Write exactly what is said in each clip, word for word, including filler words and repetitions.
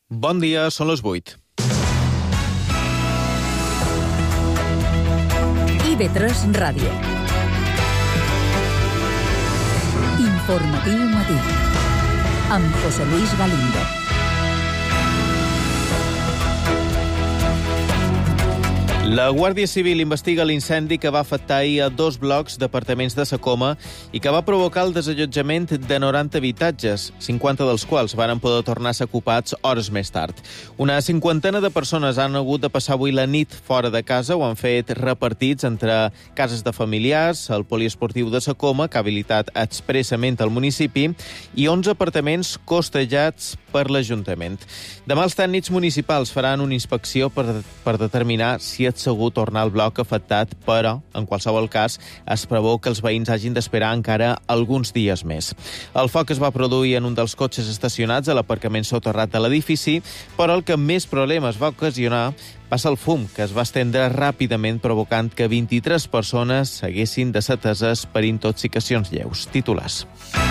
Bon dia, són les vuit. I ve tres Ràdio. Informatiu matí. Amb José Luis Galindo. La Guàrdia Civil investiga l'incendi que va afectar ahir a dos blocs d'apartaments de Sa Coma i que va provocar el desallotjament de noranta habitatges, cinquanta dels quals varen poder tornar a ser ocupats hores més tard. Una cinquantena de persones han hagut de passar avui la nit fora de casa, ho han fet repartits entre cases de familiars, el poliesportiu de Sa Coma, que ha habilitat expressament al municipi, i onze apartaments costejats per l'Ajuntament. Demà els tècnics municipals faran una inspecció per, per determinar si és segur tornar al bloc afectat, però, en qualsevol cas, es preveu que els veïns hagin d'esperar encara alguns dies més. El foc es va produir en un dels cotxes estacionats a l'aparcament soterrat de l'edifici, però el que més problemes va ocasionar va ser el fum, que es va estendre ràpidament, provocant que vint-i-tres persones haguessin de ser ateses per intoxicacions lleus. Titulars.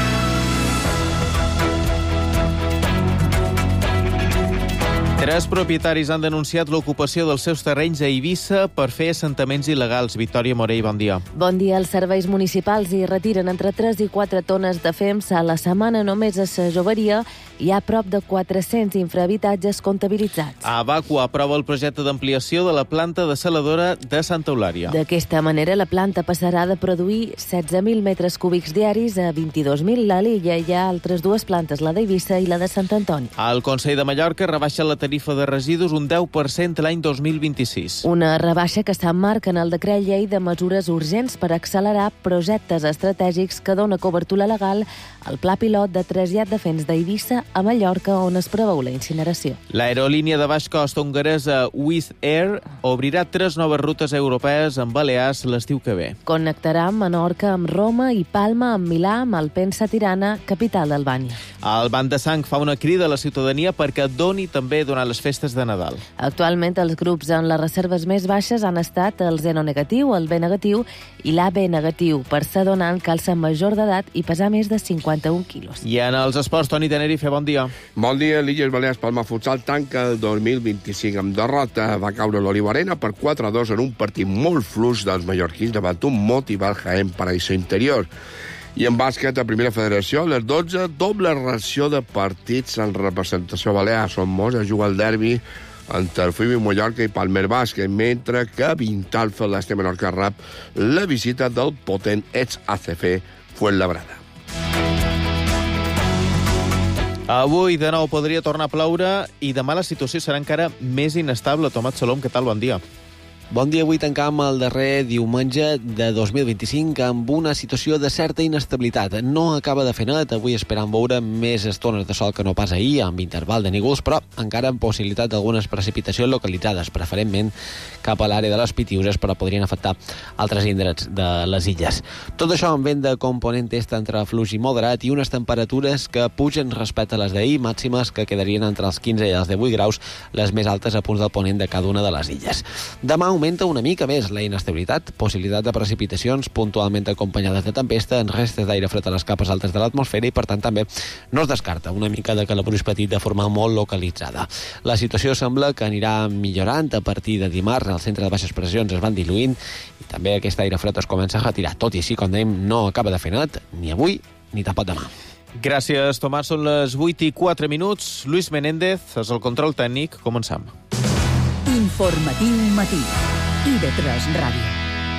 Tres propietaris han denunciat l'ocupació dels seus terrenys a Eivissa per fer assentaments il·legals. Victòria Morell, bon dia. Bon dia. Els serveis municipals hi retiren entre tres i quatre tones de fems a la setmana. Només a Sa Joveria hi ha prop de quatre-cents infrahabitatges comptabilitzats. A Bàqua aprova el projecte d'ampliació de la planta desaladora de Santa Eulària. D'aquesta manera, la planta passarà de produir setze mil metres cúbics diaris a vint-i-dos mil. A l'illa hi ha altres dues plantes, la d'Eivissa i la de Sant Antoni. El Consell de Mallorca rebaixa la tarifa de residus un deu per cent l'any dos mil vint-i-sis. Una rebaixa que s'emmarca en el decret llei de mesures urgents per accelerar projectes estratègics que dona cobertura legal al pla pilot de trasllat de fems d'Eivissa a Mallorca, on es preveu la incineració. L'aerolínia de baix cost hongaresa Wizz Air obrirà tres noves rutes europees amb Balears l'estiu que ve. Connectarà Menorca amb Roma i Palma amb Milà, Malpensa, Tirana, capital d'Albània. El Banc de Sang fa una crida a la ciutadania perquè doni també durant les festes de Nadal. Actualment, els grups amb les reserves més baixes han estat el zero negatiu, el B negatiu i l'A B negatiu. Per ser donant cal ser major d'edat i pesar més de cinquanta-un quilos. I en els esports, Toni Tenerife, bon dia. Bon dia. L'Illes Balears Palma Futsal tanca el dos mil vint-i-cinc amb derrota. Va caure l'Oliva Arena per quatre a dos en un partit molt fluix dels mallorquins davant un motivat Jaén Paraíso Interior. I en bàsquet, a Primera Federació, a les dotze, doble ració de partits en representació balear. Són molts a jugar el derbi entre el Fuibi Mallorca i Palmer Bàsquet, mentre que Vintalfa, l'Este Menorca, rep la visita del potent ex-A C F Fuenlabrada. Avui de nou podria tornar a ploure i demà la situació serà encara més inestable. Tomat Salom, què tal? Bon dia. Bon dia. Avui tancam el darrer diumenge de dos mil vint-i-cinc amb una situació de certa inestabilitat. No acaba de fer net, avui esperant veure més estones de sol que no pas ahir, amb interval de núvols, però encara amb possibilitat d'algunes precipitacions localitzades, preferentment cap a l'àrea de les Pitiüses, però podrien afectar altres indrets de les illes. Tot això amb vent de component est entre fluix i moderat i unes temperatures que pugen respecte a les d'ahir, màximes que quedarien entre els quinze i els divuit graus, les més altes a punts del ponent de cada una de les illes. Demà augmenta una mica més la inestabilitat, possibilitat de precipitacions puntualment acompanyades de tempesta en restes d'aire fred a les capes altes de l'atmosfera i, per tant, també no es descarta una mica de calabruix petit de forma molt localitzada. La situació sembla que anirà millorant a partir de dimarts. El centre de baixes pressions es van diluint i també aquest aire fred es comença a retirar. Tot i així, com dèiem, no acaba de fer net ni avui ni tampoc demà. Gràcies, Tomàs. Són les vuit i quatre minuts. Luis Menéndez és el control tècnic. Comencem. Informatiu matí. I ve tres Ràdio.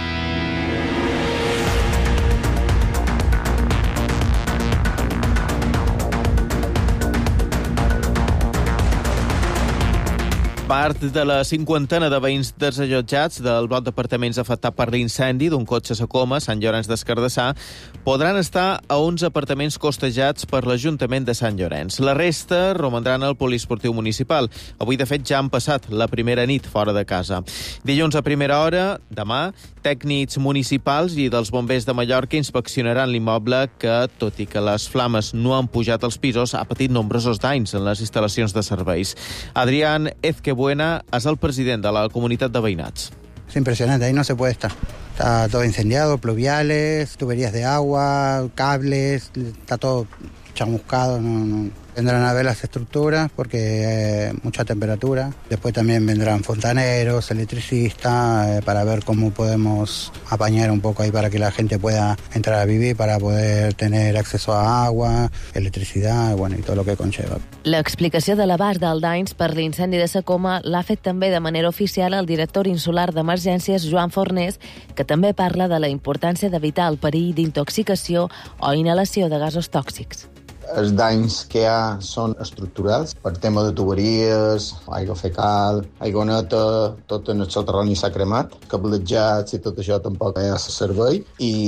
Part de la cinquantena de veïns desallotjats del bloc d'apartaments afectat per l'incendi d'un cotxe a Sa Coma, Sant Llorenç des Cardassar, podran estar a onze apartaments costejats per l'Ajuntament de Sant Llorenç. La resta romandran al poliesportiu municipal. Avui, de fet, ja han passat la primera nit fora de casa. Dilluns a primera hora, demà, tècnics municipals i dels bombers de Mallorca inspeccionaran l'immoble que, tot i que les flames no han pujat als pisos, ha patit nombrosos danys en les instal·lacions de serveis. Adrián Ezque Buena es el president de la comunitat de veïnats. Es impresionante, ahí no se puede estar. Está todo incendiado, pluviales, tuberías de agua, cables, está todo chamuscado, no, no. Vendrán a ver las estructuras porque hay mucha temperatura. Después también vendrán fontaneros, electricistas, eh, para ver cómo podemos apañar un poco ahí para que la gente pueda entrar a vivir, para poder tener acceso a agua, electricidad, bueno, y todo lo que conlleva. L'explicació de l'abast dels danys per l'incendi de Sa Coma l'ha fet també de manera oficial el director insular d'emergències, Joan Fornés, que també parla de la importància d'evitar el perill d'intoxicació o inhalació de gasos tòxics. Els danys que hi ha són estructurals, per tema de tuberies, aigua fecal, aigua neta, tot en el soterrani s'ha cremat, cablejats i tot això tampoc hi ha servei,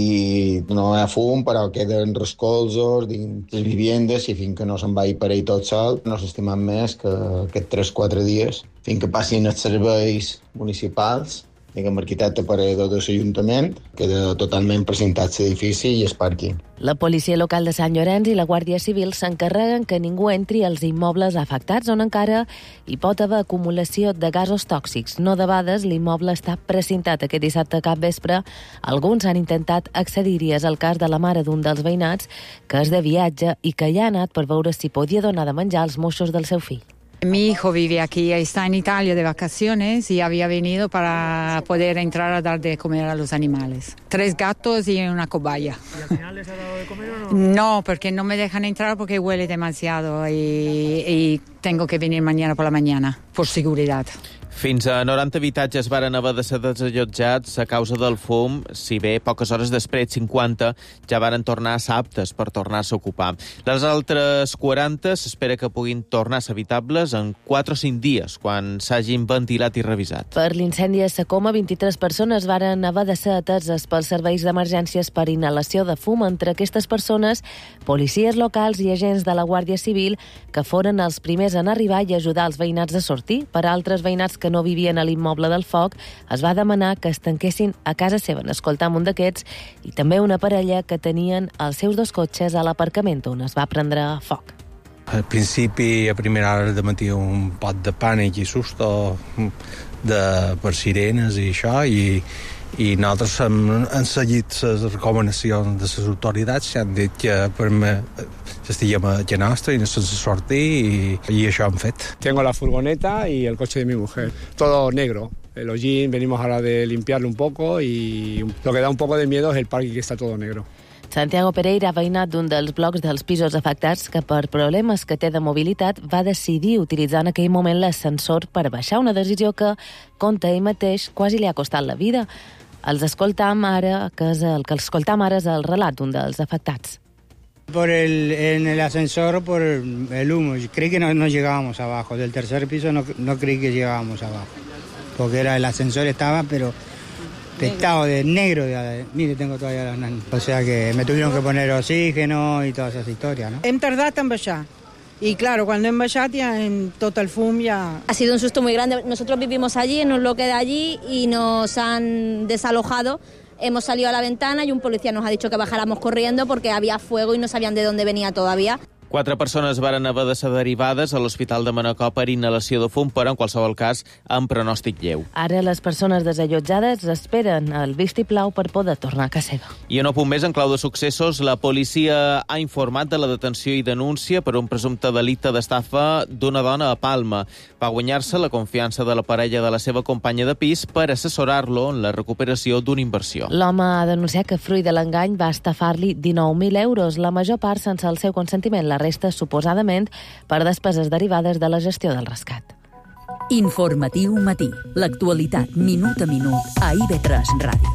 i no hi ha fum, però queden rescolzos dins les vivendes i fins que no se'n vagi per ahí tot sol, no s'estimen més que aquests tres o quatre dies, fins que passin els serveis municipals, diguem, arquitecte paredor de l'Ajuntament, queda totalment presentat l'edifici i el pàrquing. La policia local de Sant Llorenç i la Guàrdia Civil s'encarreguen que ningú entri als immobles afectats on encara hi pot haver acumulació de gasos tòxics. No debades, l'immoble està precintat aquest dissabte cap vespre. Alguns han intentat accedir-hi. És el cas de la mare d'un dels veïnats que és de viatge i que hi ha anat per veure si podia donar de menjar als moixos del seu fill. Mi hijo vive aquí, está en Italia de vacaciones y había venido para poder entrar a dar de comer a los animales. Tres gatos y una cobaya. ¿Y al final les ha dado de comer o no? No, porque no me dejan entrar porque huele demasiado y, y tengo que venir mañana por la mañana, por seguridad. Fins a noranta habitatges varen haver de ser desallotjats a causa del fum, si bé poques hores després, cinquanta, ja varen tornar a ser aptes per tornar-se a ocupar. Les altres quaranta s'espera que puguin tornar a ser habitables en quatre o cinc dies, quan s'hagin ventilat i revisat. Per l'incendi a Sa Coma, vint-i-tres persones varen haver de ser ateses pels serveis d'emergències per inhalació de fum. Entre aquestes persones, policies locals i agents de la Guàrdia Civil, que foren els primers en arribar i ajudar els veïnats a sortir. Per altres veïnats que no vivien a l'immoble del foc, es va demanar que es tanquessin a casa seva. N'escoltam un d'aquests i també una parella que tenien els seus dos cotxes a l'aparcament on es va prendre foc. Al principi, a primera hora de matí, un pot de pànic i susto de, per sirenes i això, i, i nosaltres hem, hem seguit les recomanacions de les autoritats, que han dit que per me, estiguem a la nostra i no sense sortir, i, i això hem fet. Tengo la furgoneta y el coche de mi mujer, todo negro. El hollín, venimos ahora de limpiarlo un poco y lo que da un poco de miedo es el parque que está todo negro. Santiago Pereira, veïnat d'un dels blocs dels pisos afectats que per problemes que té de mobilitat va decidir utilitzar en aquell moment l'ascensor per baixar, una decisió que, conta ell mateix, quasi li ha costat la vida. Els escoltam ara, que és el que escoltam ara és el relat d'un dels afectats. Por el, en el ascensor, por el humo. Creí que no, no llegábamos abajo. Del tercer piso no, no creí que llegábamos abajo. Porque era el ascensor estaba, pero pintado de negro. De, mire, tengo todavía las nanas. O sea que me tuvieron que poner oxígeno y todas esas historias, ¿no? Hem tardat en baixar. Y claro, cuando hem baixat ya en todo el fum ya... Ha sido un susto muy grande. Nosotros vivimos allí, en un bloque de allí, y nos han desalojado. Hemos salido a la ventana y un policía nos ha dicho que bajáramos corriendo porque había fuego y no sabían de dónde venía todavía. Quatre persones varen haver de ser derivades a l'Hospital de Manacor per inhalació de fum, però en qualsevol cas amb pronòstic lleu. Ara les persones desallotjades esperen el vistiplau per poder tornar a casa seva. I en un punt més, en clau de successos, la policia ha informat de la detenció i denúncia per un presumpte delicte d'estafa d'una dona a Palma. Va guanyar-se la confiança de la parella de la seva companya de pis per assessorar-lo en la recuperació d'una inversió. L'home ha denunciat que, fruit de l'engany, va estafar-li dinou mil euros, la major part sense el seu consentiment, la resta suposadament per despeses derivades de la gestió del rescat. Informatiu matí. L'actualitat minut a minut a I V tres Ràdio.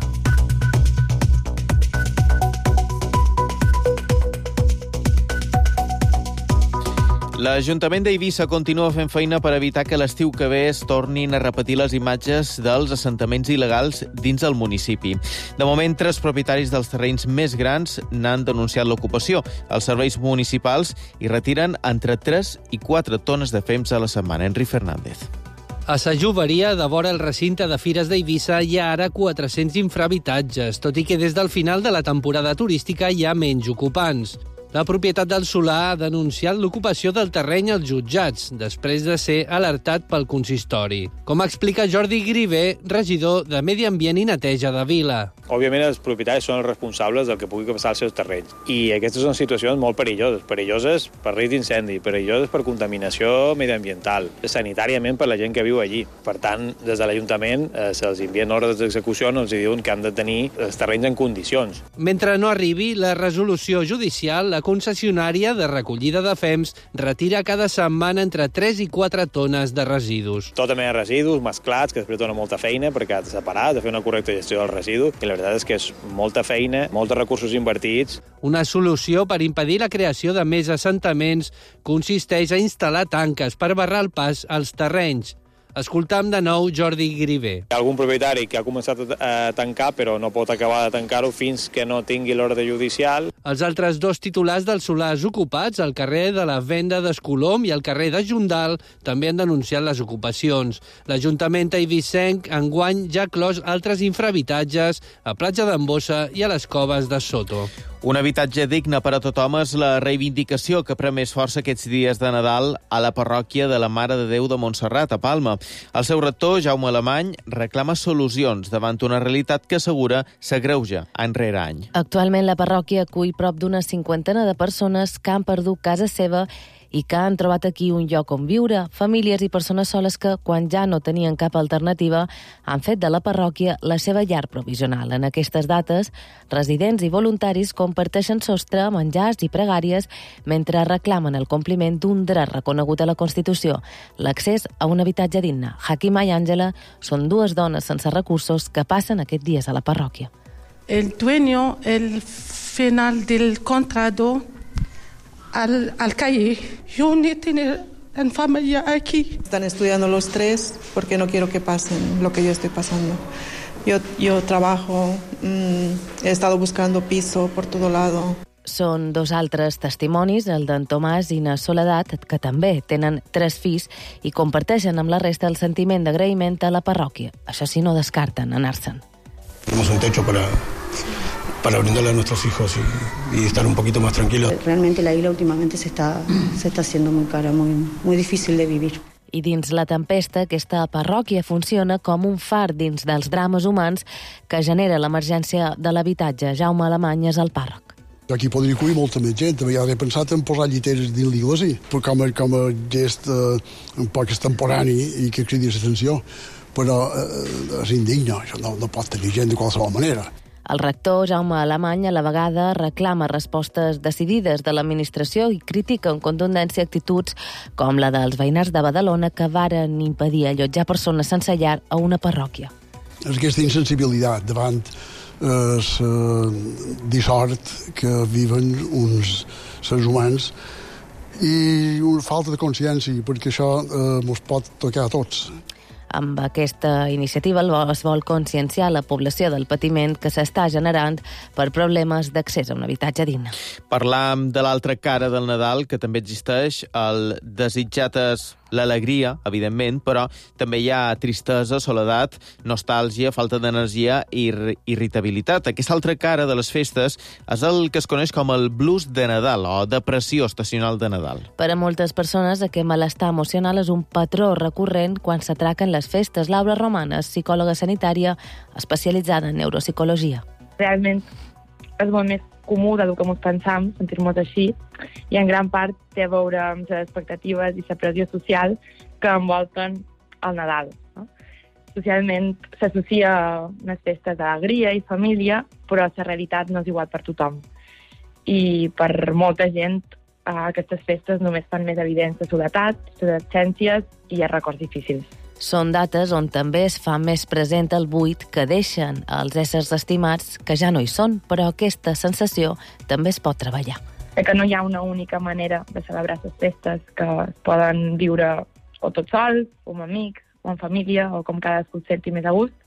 L'Ajuntament d'Eivissa continua fent feina per evitar que l'estiu que ve es tornin a repetir les imatges dels assentaments il·legals dins el municipi. De moment, tres propietaris dels terrenys més grans n'han denunciat l'ocupació. Els serveis municipals hi retiren entre tres i quatre tones de fems a la setmana. Enric Fernández. A sa juveria, de vora el recinte de Fires d'Eivissa, hi ha ara quatre-cents infrahabitatges, tot i que des del final de la temporada turística hi ha menys ocupants. La propietat del solar ha denunciat l'ocupació del terreny als jutjats, després de ser alertat pel consistori. Com explica Jordi Grivé, regidor de Medi Ambient i Neteja de Vila. Òbviament, els propietaris són els responsables del que pugui passar als seus terrenys. I aquestes són situacions molt perilloses. Perilloses per risc d'incendi, perilloses per contaminació mediambiental, sanitàriament per la gent que viu allí. Per tant, des de l'Ajuntament eh, se'ls envien ordres d'execució on els diuen que han de tenir els terrenys en condicions. Mentre no arribi la resolució judicial, la concessionària de recollida de fems retira cada setmana entre tres i quatre tones de residus. Tota mena de residus mesclats, que després dona molta feina perquè has de separar, has de fer una correcta gestió del residu, i la veritat és que és molta feina, molts recursos invertits. Una solució per impedir la creació de més assentaments consisteix a instal·lar tanques per barrar el pas als terrenys. Escoltam de nou Jordi Grivé. Hi ha algun propietari que ha començat a tancar, però no pot acabar de tancar-ho fins que no tingui l'ordre judicial. Els altres dos titulars dels solars ocupats, al carrer de la Venda d'Escolom i al carrer de Jondal, també han denunciat les ocupacions. L'Ajuntament eivissenc enguany ja ha clos altres infrahabitatges a Platja d'en Bossa i a les Coves de Soto. Un habitatge digne per a tothom és la reivindicació que pren més força aquests dies de Nadal a la parròquia de la Mare de Déu de Montserrat, a Palma. El seu rector, Jaume Alemany, reclama solucions davant una realitat que assegura s'agreuja any rere any. Actualment la parròquia acull prop d'una cinquantena de persones que han perdut casa seva i que han trobat aquí un lloc on viure, famílies i persones soles que, quan ja no tenien cap alternativa, han fet de la parròquia la seva llar provisional. En aquestes dates, residents i voluntaris comparteixen sostre, menjars i pregàries mentre reclamen el compliment d'un dret reconegut a la Constitució, l'accés a un habitatge digne. Jaquima i Àngela són dues dones sense recursos que passen aquests dies a la parròquia. El dueño, el final del contrato, Al, al calle. Yo ni tener en familia aquí. Están estudiando los tres porque no quiero que pasen lo que yo estoy pasando. Yo, yo trabajo, mmm, he estado buscando piso por todo lado. Són dos altres testimonis, el d'en Tomàs i na Soledat, que també tenen tres fills i comparteixen amb la resta el sentiment d'agraïment a la parròquia. Això sí, no descarten anar-se'n. Tenemos un techo para... para brindarle a nuestros hijos y, y estar un poquito más tranquilos. Realmente la isla últimamente se está, se está haciendo muy cara, muy, muy difícil de vivir. I dins la tempesta, aquesta parròquia funciona com un far dins dels drames humans que genera l'emergència de l'habitatge. Jaume Alemany és el pàrroc. Aquí podria acollir molta més gent. També he pensat en posar lliteres dins l'iglesia, com a, com a gest eh, un poc extemporani i que cridi l'atenció. Però eh, és indigne, això no, no pot tenir gent de qualsevol manera. El rector, Jaume Alemany, a la vegada reclama respostes decidides de l'administració i critica amb contundència actituds com la dels veïnats de Badalona que varen impedir allotjar persones sense llar a una parròquia. És aquesta insensibilitat davant el eh, dissort que viven uns éssers humans i una falta de consciència, perquè això eh, ens pot tocar a tots. Amb aquesta iniciativa es vol conscienciar la població del patiment que s'està generant per problemes d'accés a un habitatge digne. Parlam de l'altra cara del Nadal, que també existeix, el desitjat és l'alegria, evidentment, però també hi ha tristesa, soledat, nostàlgia, falta d'energia i irritabilitat. Aquesta altra cara de les festes és el que es coneix com el blues de Nadal o depressió estacional de Nadal. Per a moltes persones, aquest malestar emocional és un patró recurrent quan s'atraquen les festes. Laura Romana és psicòloga sanitària especialitzada en neuropsicologia. Realment és molt més comú del que ens pensam, sentir-nos així, i en gran part té a veure amb les expectatives i la pressió social que envolten el Nadal. No? Socialment s'associa a unes festes d'alegria i família, però la realitat no és igual per tothom. I per molta gent aquestes festes només fan més evidents la soledat, les absències i els records difícils. Són dates on també es fa més present el buit que deixen els éssers estimats que ja no hi són, però aquesta sensació també es pot treballar. Que no hi ha una única manera de celebrar les festes, que es poden viure o tots sols, o amb amics, o en família, o com cadascú es senti més a gust,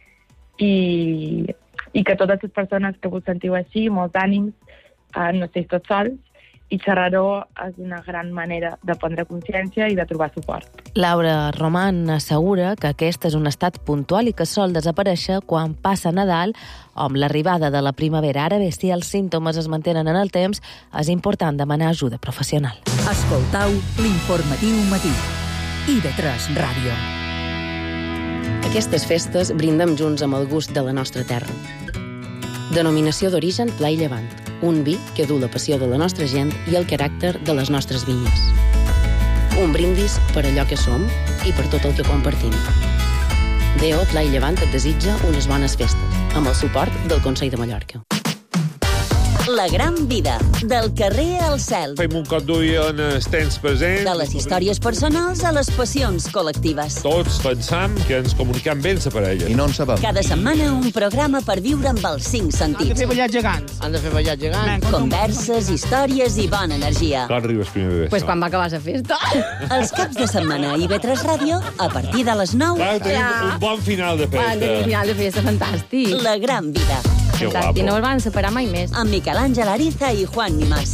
i, i que totes les persones que vos sentiu així, molts ànims, eh, no esteu tots sols, i xerrar-ho és una gran manera de prendre consciència i de trobar suport. Laura Roman assegura que aquest és un estat puntual i que sol desaparèixer quan passa Nadal o amb l'arribada de la primavera. Ara bé, si els símptomes es mantenen en el temps, és important demanar ajuda professional. Escoltau l'informatiu matí. I ve tres Ràdio. Aquestes festes brindem junts amb el gust de la nostra terra. Denominació d'origen Pla i Llevant, un vi que du la passió de la nostra gent i el caràcter de les nostres vinyes. Un brindis per allò que som i per tot el que compartim. D O Pla i Llevant et desitja unes bones festes, amb el suport del Consell de Mallorca. La gran vida, del carrer al cel. Fem un cop d'ull en els temps presents. De les històries personals a les passions col·lectives. Tots pensam que ens comuniquem bé amb la parella. I no en sabem. Cada setmana un programa per viure amb els cinc sentits. Han de fer ballar gegants. Han de fer ballar gegants. Converses, històries i bona energia. Quan arribes primer bebè? Pues quan va acabar la festa. Els caps de setmana a I V tres Ràdio, a partir de les nou. Clar, tenim un bon final de festa. Tenim un final de festa fantàstic. La gran vida. Que guapo. I no el van separar mai més. Amb Miquel Àngel Ariza i Juan Nimás.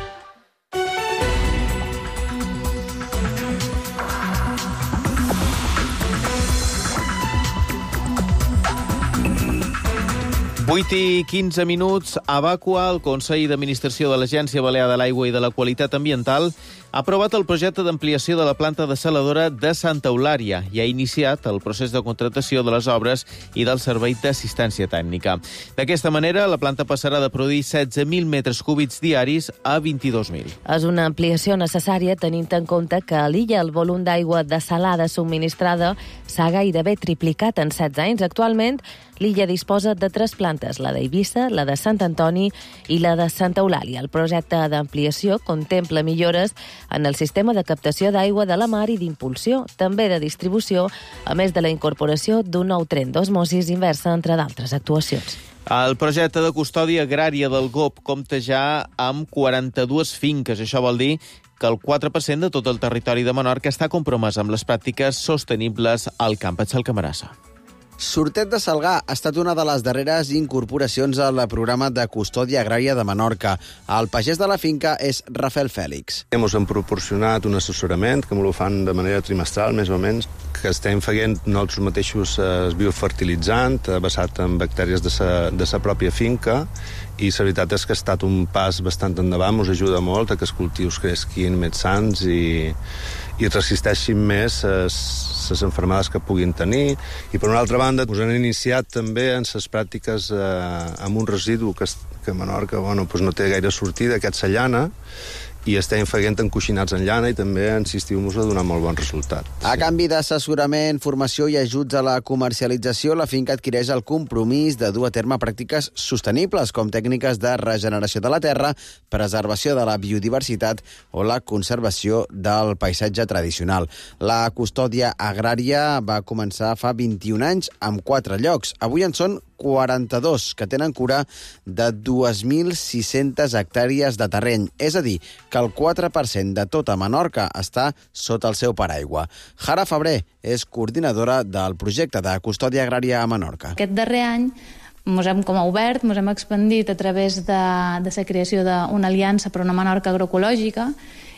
vuit i quinze minuts. A Vàcua, el Consell d'Administració de l'Agència Balear de l'Aigua i de la Qualitat Ambiental ha aprovat el projecte d'ampliació de la planta dessaladora de Santa Eulària i ha iniciat el procés de contractació de les obres i del servei d'assistència tècnica. D'aquesta manera, la planta passarà de produir setze mil metres cúbics diaris a vint-i-dos mil. És una ampliació necessària tenint en compte que a l'illa el volum d'aigua dessalada subministrada s'ha gairebé triplicat en setze anys. Actualment, l'illa disposa de tres plantes, la d'Eivissa, la de Sant Antoni i la de Santa Eulàlia. El projecte d'ampliació contempla millores en el sistema de captació d'aigua de la mar i d'impulsió, també de distribució, a més de la incorporació d'un nou tren d'osmosis inversa, entre d'altres actuacions. El projecte de custòdia agrària del G O P compta ja amb quaranta-dues finques. Això vol dir que el quatre per cent de tot el territori de Menorca està compromès amb les pràctiques sostenibles al Camp Atxal Camarasa. Sortet de Salgar ha estat una de les darreres incorporacions al programa de custòdia agrària de Menorca. El pagès de la finca és Rafael Fèlix. Ens han proporcionat un assessorament, que m'ho fan de manera trimestral, més o menys, que estem fent nosaltres mateixos eh, biofertilitzant, eh, basat en bactèries de sa, de sa pròpia finca, i la veritat és que ha estat un pas bastant endavant, ens ajuda molt a que els cultius cresquin més sans i, i resisteixin més les enfermades que puguin tenir. I per una altra banda, ens han iniciat també en les pràctiques eh, amb un residu que, que a Menorca bueno, pues no té gaire sortida, que és la llana, i estem fent encoixinats en llana i també insistiu-nos a donar molt bon resultat. A canvi d'assessorament, formació i ajuts a la comercialització, la finca adquireix el compromís de dur a terme pràctiques sostenibles, com tècniques de regeneració de la terra, preservació de la biodiversitat o la conservació del paisatge tradicional. La custòdia agrària va començar fa vint-i-un anys amb quatre llocs. Avui en són quaranta-dos, que tenen cura de dos mil sis-centes hectàrees de terreny. És a dir, que el quatre per cent de tota Menorca està sota el seu paraigua. Jara Febrer és coordinadora del projecte de custòdia agrària a Menorca. Aquest darrer any ens hem com a obert, ens hem expandit a través de, de la creació d'una aliança per una Menorca agroecològica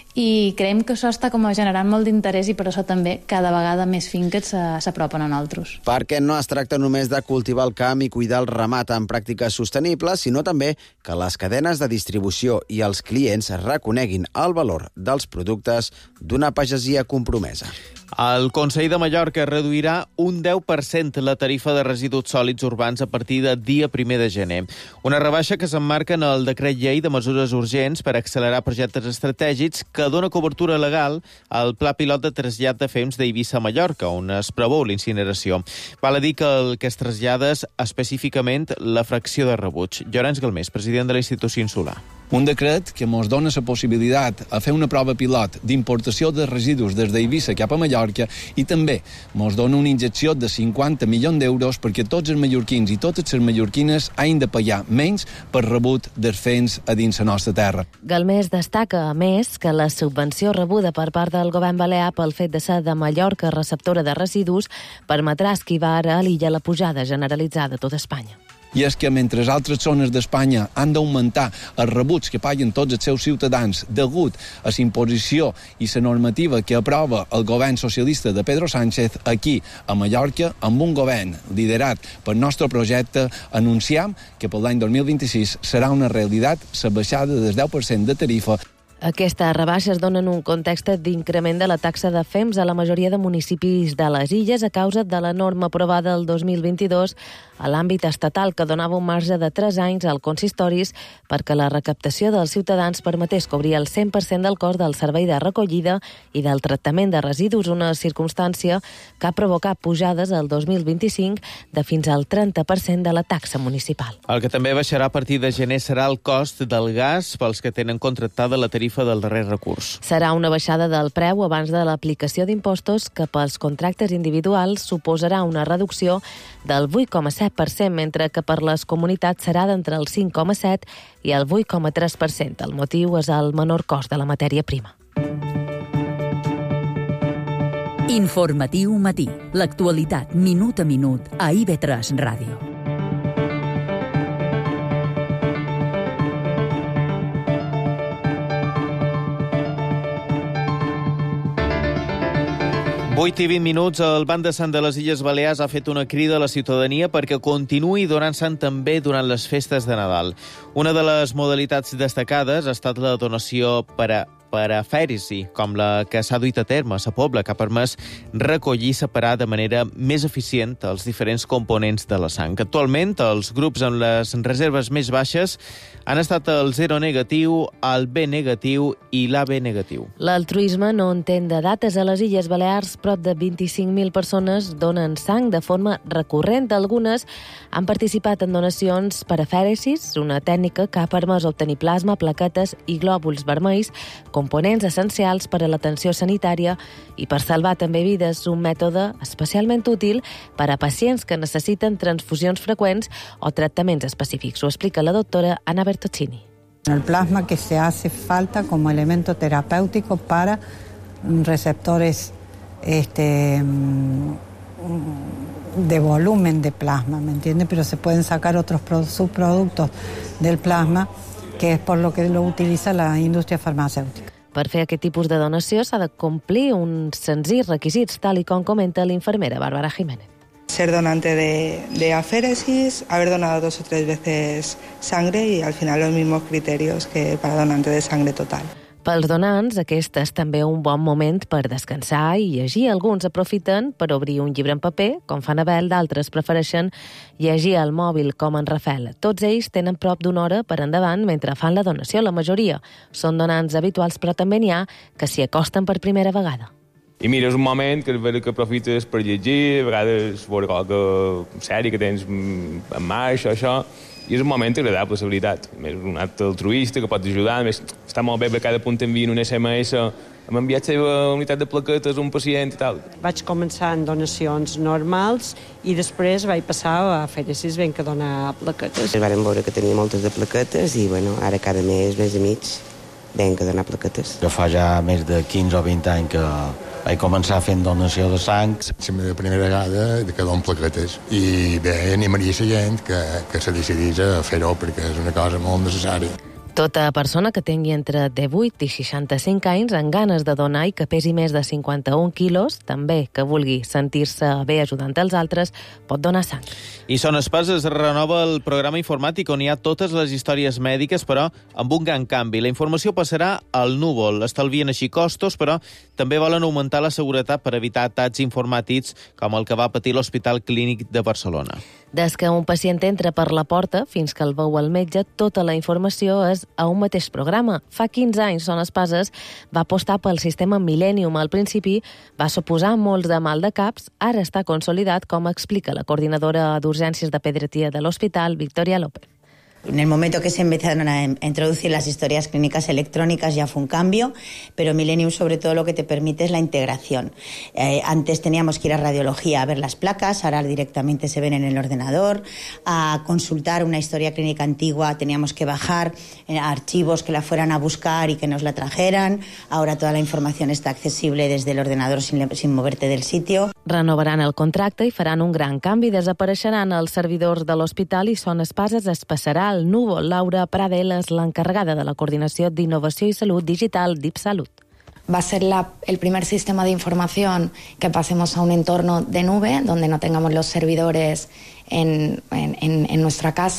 i creiem que això està com a generant molt d'interès i per això també cada vegada més finques s'apropen a nosaltres. Perquè no es tracta només de cultivar el camp i cuidar el ramat en pràctiques sostenibles, sinó també que les cadenes de distribució i els clients reconeguin el valor dels productes d'una pagesia compromesa. El Consell de Mallorca reduirà un deu per cent la tarifa de residus sòlids urbans a partir de dia primer de gener. Una rebaixa que s'emmarca en el decret llei de mesures urgents per accelerar projectes estratègics que dona cobertura legal al pla pilot de trasllat de fems d'Eivissa a Mallorca, on es preveu la incineració. Val a dir que el que es trasllada és específicament la fracció de rebuig. Llorenç Galmés, president de la institució insular. Un decret que ens dona la possibilitat a fer una prova pilot d'importació de residus des d'Eivissa cap a Mallorca i també ens dona una injecció de cinquanta milions d'euros perquè tots els mallorquins i totes les mallorquines hagin de pagar menys per rebut dels fems a dins la nostra terra. Galmés destaca, a més, que la subvenció rebuda per part del govern balear pel fet de ser de Mallorca receptora de residus permetrà esquivar a l'illa la pujada generalitzada a tota Espanya. I és que mentre altres zones d'Espanya han d'augmentar els rebuts que paguen tots els seus ciutadans degut a la imposició i la normativa que aprova el govern socialista de Pedro Sánchez, aquí, a Mallorca, amb un govern liderat pel nostre projecte, anunciam que per l'any dos mil vint-i-sis serà una realitat la baixada del deu per cent de tarifa. Aquestes rebaixes donen un context d'increment de la taxa de F E M S a la majoria de municipis de les Illes a causa de la norma aprovada el dos mil vint-i-dos a l'àmbit estatal que donava un marge de tres anys als consistoris perquè la recaptació dels ciutadans permetés cobrir el cent per cent del cost del servei de recollida i del tractament de residus, una circumstància que ha provocat pujades el dos mil vint-i-cinc de fins al trenta per cent de la taxa municipal. El que també baixarà a partir de gener serà el cost del gas pels que tenen contractada la tarifa del darrer recurs. Serà una baixada del preu abans de l'aplicació d'impostos que pels contractes individuals suposarà una reducció del vuit coma set per cent, mentre que per les comunitats serà d'entre el cinc coma set i el vuit coma tres per cent. El motiu és el menor cost de la matèria prima. Informatiu matí. L'actualitat minut a minut a I V tres Ràdio. vuit i vint minuts, el Banc de Sant de les Illes Balears ha fet una crida a la ciutadania perquè continuï donant-se'n també durant les festes de Nadal. Una de les modalitats destacades ha estat la donació per a parafèresi, com la que s'ha duit a terme a Sa Pobla, que ha permès recollir i separar de manera més eficient els diferents components de la sang. Actualment, els grups amb les reserves més baixes han estat el zero negatiu, el B negatiu i l'A B negatiu. L'altruisme no entén de dates. A les Illes Balears, prop de vint-i-cinc mil persones donen sang de forma recurrent. Algunes han participat en donacions parafèresis, una tècnica que ha permès obtenir plasma, plaquetes i glòbuls vermells, components essencials per a l'atenció sanitària i per salvar també vides, un mètode especialment útil per a pacients que necessiten transfusions freqüents o tractaments específics. Ho explica la doctora Ana Bertoccini. El plasma que se hace falta como elemento terapéutico para receptores este, de volumen de plasma, ¿me entiende? Pero se pueden sacar otros subproductos del plasma, que es por lo que lo utiliza la indústria farmacèutica. Per fer aquest tipus de donació s'ha de complir uns senzills requisits, tal i com comenta l'infermera Bàrbara Jiménez. Ser donante de, de aféresis, haber donado dos o tres veces sangre y al final los mismos criterios que para donante de sangre total. Pels donants, aquest és també un bon moment per descansar i llegir. Alguns aprofiten per obrir un llibre en paper, com fan Abel, d'altres prefereixen llegir al mòbil, com en Rafael. Tots ells tenen prop d'una hora per endavant mentre fan la donació. La majoria són donants habituals, però també n'hi ha que s'hi acosten per primera vegada. I mira, és un moment que, que aprofites per llegir, a vegades veure qualque sèrie que tens en mà, això, això, i és un moment agradable, la veritat. És un acte altruista que pots ajudar, a més, està molt bé perquè cada punt t'envien un S M S, hem enviat la unitat de plaquetes a un pacient i tal. Vaig començar en donacions normals i després vaig passar a afèresis ben que donar plaquetes. Vam veure que tenia moltes de plaquetes i bueno, ara cada mes, mes i mig, ben que donar plaquetes. Jo fa ja més de quinze o vint anys que vaig començar fent donació de sang. És la primera vegada que dono plaquetes i bé, animaria la gent que, que se decidís a fer-ho perquè és una cosa molt necessària. Tota persona que tingui entre divuit i seixanta-cinc anys amb ganes de donar i que pesi més de cinquanta-un quilos, també que vulgui sentir-se bé ajudant els altres, pot donar sang. I Son Espases renova el programa informàtic on hi ha totes les històries mèdiques, però amb un gran canvi. La informació passarà al núvol. Estalvien així costos, però també volen augmentar la seguretat per evitar atacs informàtics com el que va patir l'Hospital Clínic de Barcelona. Des que un pacient entra per la porta fins que el veu el metge, tota la informació és a un mateix programa. Fa quinze anys, Son Espases va apostar pel sistema Millennium. Al principi va suposar molts de mal de caps, ara està consolidat, com explica la coordinadora d'urgències de pediatria de l'hospital, Victoria López. En el momento que se empezaron a introducir las historias clínicas electrónicas ya fue un cambio, pero Millennium sobre todo lo que te permite es la integración. Eh, antes teníamos que ir a radiología a ver las placas, ahora directamente se ven en el ordenador. A consultar una historia clínica antigua teníamos que bajar archivos que la fueran a buscar y que nos la trajeran. Ahora toda la información está accesible desde el ordenador sin, sin moverte del sitio. Renovaran el contracte i faran un gran canvi. Desapareixeran els servidors de l'hospital i Son Espases es passarà al núvol. Laura Pradel és l'encarregada de la coordinació d'innovació i salut digital d'IpSalut. Va a ser la, el primer sistema de información que pasemos a un entorno de nube, donde no tengamos los servidores en, en, en, en nuestra casa.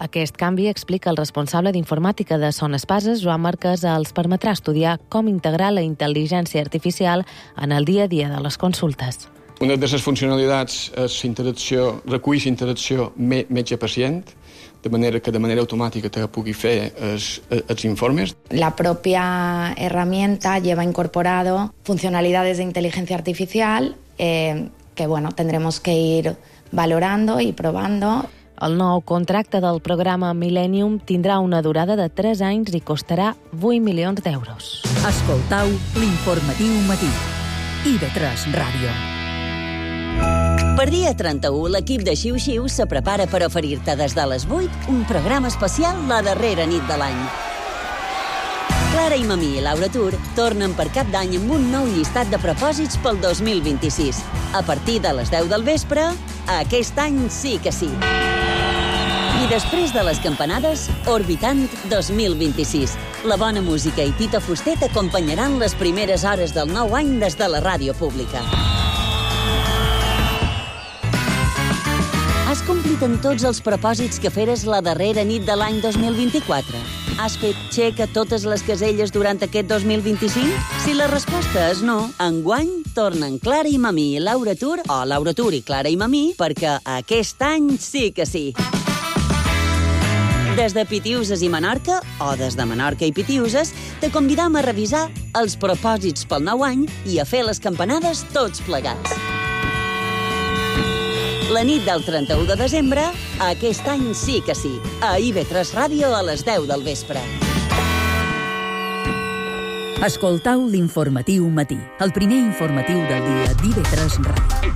Aquest canvi, explica el responsable d'informàtica de Son Espases, Joan Marquès, els permetrà estudiar com integrar la intel·ligència artificial en el dia a dia de les consultes. Una de les funcionalitats és interacció, recull interacció metge-pacient, de manera que de manera automàtica te pugui fer els, els informes. La propia herramienta lleva incorporado funcionalidades de inteligencia artificial eh, que bueno, tendremos que ir valorando y probando. El nou contracte del programa Millennium tindrà una durada de tres anys i costarà vuit milions d'euros. Escoltau l'informatiu matí. I ve tres Ràdio. Per dia trenta-u, l'equip de Xiu Xiu se prepara per oferir-te des de les vuit un programa especial la darrera nit de l'any. Clara i Mamí i Laura Tur tornen per cap d'any amb un nou llistat de propòsits pel dos mil vint-i-sis. A partir de les deu del vespre, aquest any sí que sí. I després de les campanades, Orbitant dos mil vint-i-sis. La bona música i Tita Fuster t'acompanyaran les primeres hores del nou any des de la ràdio pública. Has complit en tots els propòsits que feres la darrera nit de l'any dos mil vint-i-quatre? Has fet check a totes les caselles durant aquest dos mil vint-i-cinc? Si la resposta és no, enguany tornen Clara i Mamí i Laura Tur, o Laura Tur i Clara i Mamí, perquè aquest any sí que sí. Des de Pitiuses i Menorca, o des de Menorca i Pitiuses, te convidam a revisar els propòsits pel nou any i a fer les campanades tots plegats. La nit del trenta-u de desembre, aquest any sí que sí. A I V tres Ràdio a les deu del vespre. Escoltau l'informatiu matí, el primer informatiu del dia d'I V tres Ràdio.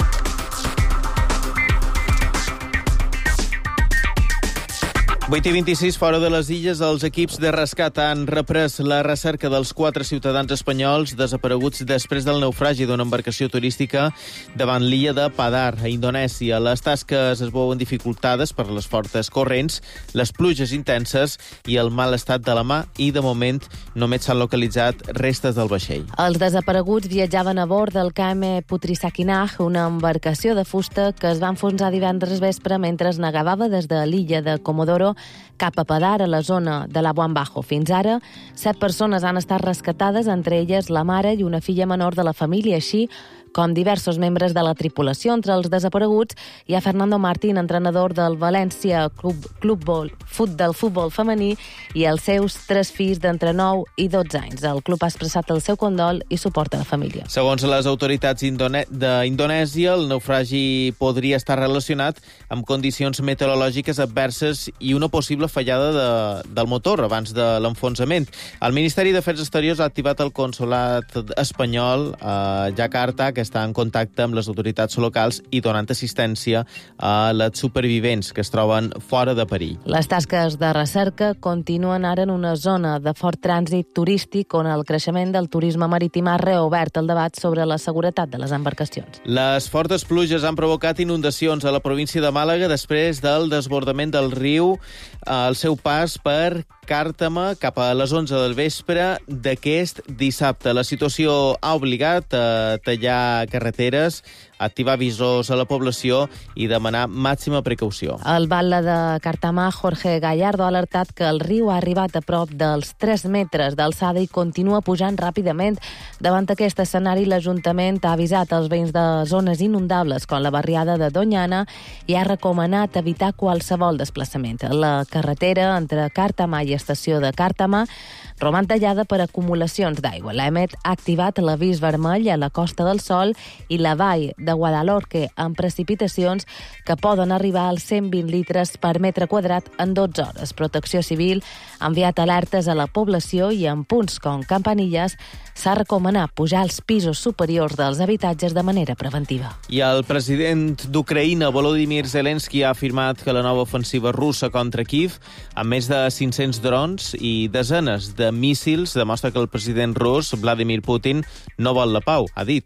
vuit i vint-i-sis, fora de les illes, els equips de rescat han reprès la recerca dels quatre ciutadans espanyols desapareguts després del naufragi d'una embarcació turística davant l'illa de Padar, a Indonèsia. Les tasques es veuen dificultades per les fortes corrents, les pluges intenses i el mal estat de la mà, i de moment només s'han localitzat restes del vaixell. Els desapareguts viatjaven a bord del K M Putrisakinah, una embarcació de fusta que es va enfonsar divendres vespre mentre es navegava des de l'illa de Comodoro cap a Padar, a la zona de Labuan Bajo. Fins ara, set persones han estat rescatades, entre elles la mare i una filla menor de la família, així com diversos membres de la tripulació. Entre els desapareguts hi ha Fernando Martín, entrenador del València Club, Club Bol, fut del futbol femení, i els seus tres fills d'entre nou i dotze anys. El club ha expressat el seu condol i suport a la família. Segons les autoritats d'Indonèsia, el naufragi podria estar relacionat amb condicions meteorològiques adverses i una possible fallada de, del motor abans de l'enfonsament. El Ministeri d'Afers Exteriors ha activat el consolat espanyol a Jakarta, que està en contacte amb les autoritats locals i donant assistència a les supervivents que es troben fora de perill. Les tasques de recerca continuen ara en una zona de fort trànsit turístic on el creixement del turisme marítim ha reobert el debat sobre la seguretat de les embarcacions. Les fortes pluges han provocat inundacions a la província de Màlaga després del desbordament del riu al seu pas per Càrtama cap a les onze del vespre d'aquest dissabte. La situació ha obligat a tallar carreteres, activar avisos a la població i demanar màxima precaució. El batlle de Càrtama, Jorge Gallardo, ha alertat que el riu ha arribat a prop dels tres metres d'alçada i continua pujant ràpidament. Davant aquest escenari, l'Ajuntament ha avisat els veïns de zones inundables, com la barriada de Doñana, i ha recomanat evitar qualsevol desplaçament. La carretera entre Càrtama i estació de Càrtama roman tallada per acumulacions d'aigua. L'A M E T ha activat l'avís vermell a la Costa del Sol i la vall de Guadalhorce, amb precipitacions que poden arribar als cent vint litres per metre quadrat en dotze hores. Protecció Civil ha enviat alertes a la població i en punts com Campanilles s'ha recomanat pujar als pisos superiors dels habitatges de manera preventiva. I el president d'Ucraïna, Volodymyr Zelensky, ha afirmat que la nova ofensiva russa contra Kiev, amb més de cinc-cents drons i desenes de míssils, demostra que el president rus, Vladimir Putin, no vol la pau, ha dit.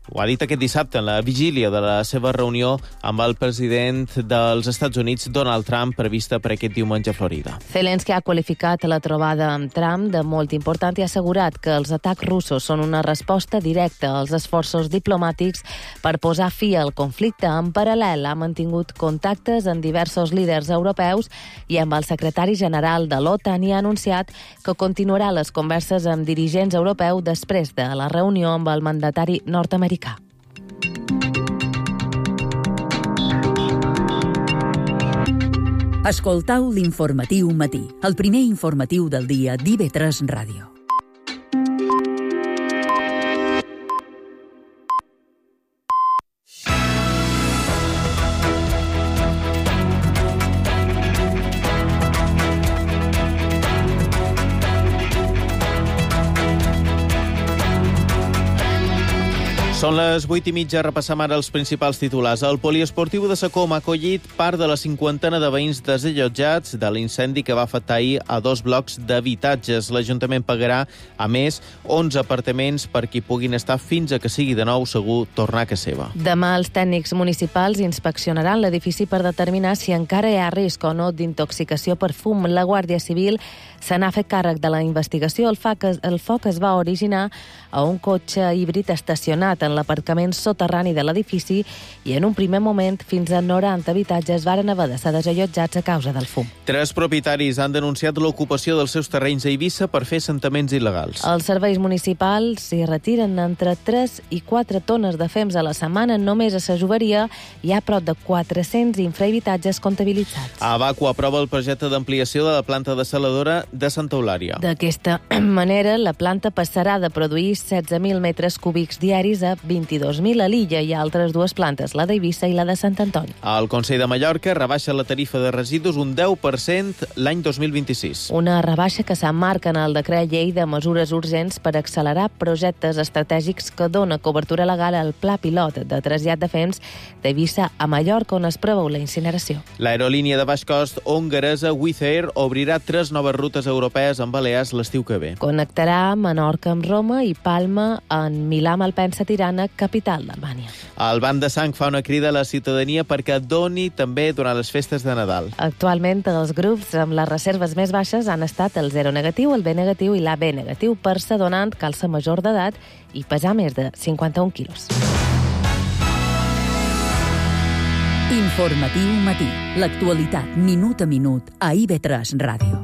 Ho ha dit aquest dissabte en la vigília de la seva reunió amb el president dels Estats Units, Donald Trump, prevista per aquest diumenge a Florida. Zelensky ha qualificat la trobada amb Trump de molt important i ha assegurat que els atacs russos són una resposta directa als esforços diplomàtics per posar fi al conflicte. En paral·lel, ha mantingut contactes amb diversos líders europeus i amb el secretari general de l'OTAN i ha anunciat que continuarà les converses amb dirigents europeus després de la reunió amb el mandatari nord-americà. Escoltau l'informatiu matí, el primer informatiu del dia d'I V tres Ràdio. Són les vuit i mitja, repassam ara els principals titulars. El poliesportiu de Sacoma ha acollit part de la cinquantena de veïns desallotjats de l'incendi que va afectar ahir a dos blocs d'habitatges. L'Ajuntament pagarà, a més, onze apartaments per qui puguin estar fins a que sigui de nou segur tornar a casa seva. Demà els tècnics municipals inspeccionaran l'edifici per determinar si encara hi ha risc o no d'intoxicació per fum. La Guàrdia Civil se n'ha fet càrrec de la investigació. El foc, el foc es va originar a un cotxe híbrid estacionat en l'aparcament soterrani de l'edifici i en un primer moment fins a noranta habitatges varen haver de ser desallotjats a causa del fum. Tres propietaris han denunciat l'ocupació dels seus terrenys a Eivissa per fer assentaments il·legals. Els serveis municipals s'hi retiren entre tres i quatre tones de fems a la setmana. Només a sa Joveria hi ha prop de quatre-cents infrahabitatges comptabilitzats. Avacu aprova el projecte d'ampliació de la planta desaladora de Santa Eulària. D'aquesta manera, la planta passarà de produir setze mil metres cúbics diaris a vint-i-dos mil a l'illa. Hi ha altres dues plantes, la d'Eivissa i la de Sant Antoni. El Consell de Mallorca rebaixa la tarifa de residus un deu per cent l'any dos mil vint-i-sis. Una rebaixa que s'emmarca en el decret llei de mesures urgents per accelerar projectes estratègics que dona cobertura legal al pla pilot de trasllat de fems d'Eivissa a Mallorca, on es preveu la incineració. L'aerolínia de baix cost hongaresa Wizz Air obrirà tres noves rutes europees amb Balears l'estiu que ve. Connectarà Menorca amb Roma i Palma en Milà, Malpensa, Tirana, capital d'Albània. El Banc de Sang fa una crida a la ciutadania perquè doni també durant les festes de Nadal. Actualment, els grups amb les reserves més baixes han estat el zero negatiu, el B negatiu i l'A B negatiu. Per ser donant cal ser major d'edat i pesar més de cinquanta-un quilos. Informatiu matí. L'actualitat minut a minut a I V tres Ràdio.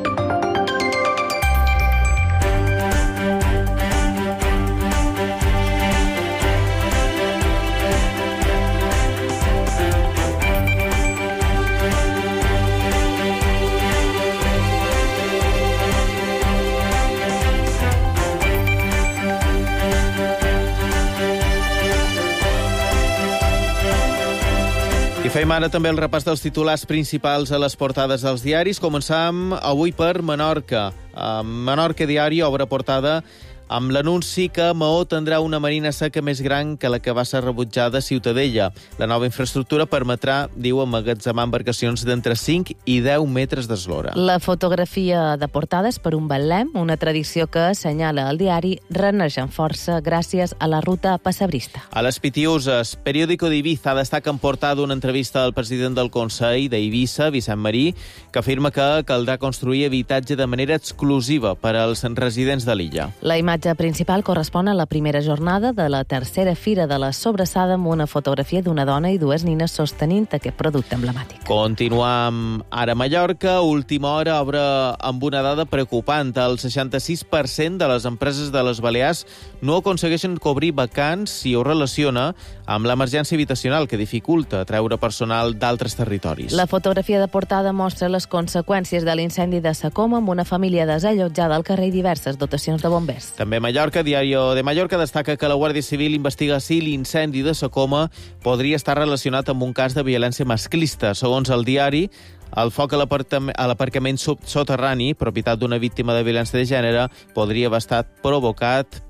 I fem ara també el repàs dels titulars principals a les portades dels diaris. Començam avui per Menorca. Menorca Diari obre portada amb l'anunci que Maó tindrà una marina seca més gran que la que va ser rebutjada a Ciutadella. La nova infraestructura permetrà, diu, emmagatzemar embarcacions d'entre cinc i deu metres d'eslora. La fotografia de portada és per un betlem, una tradició que, assenyala el diari, reneix amb força gràcies a la ruta pessebrista. A les Pitiuses, Periódico d'Ibiza destaca en portada una entrevista al president del Consell d'Eivissa, Vicent Marí, que afirma que caldrà construir habitatge de manera exclusiva per als residents de l'illa. La imatge principal correspon a la primera jornada de la tercera Fira de la Sobrassada amb una fotografia d'una dona i dues nines sostenint aquest producte emblemàtic. Continuam ara a Mallorca. Última hora obre amb una dada preocupant. El seixanta-sis per cent de les empreses de les Balears no aconsegueixen cobrir vacants si ho relaciona amb l'emergència habitacional que dificulta treure personal d'altres territoris. La fotografia de portada mostra les conseqüències de l'incendi de Sacoma amb una família desallotjada al carrer i diverses dotacions de bombers. També Mallorca, Diario de Mallorca, destaca que la Guàrdia Civil investiga si l'incendi de Sacoma podria estar relacionat amb un cas de violència masclista. Segons el diari, el foc a l'aparcament soterrani, propietat d'una víctima de violència de gènere, podria haver estat provocat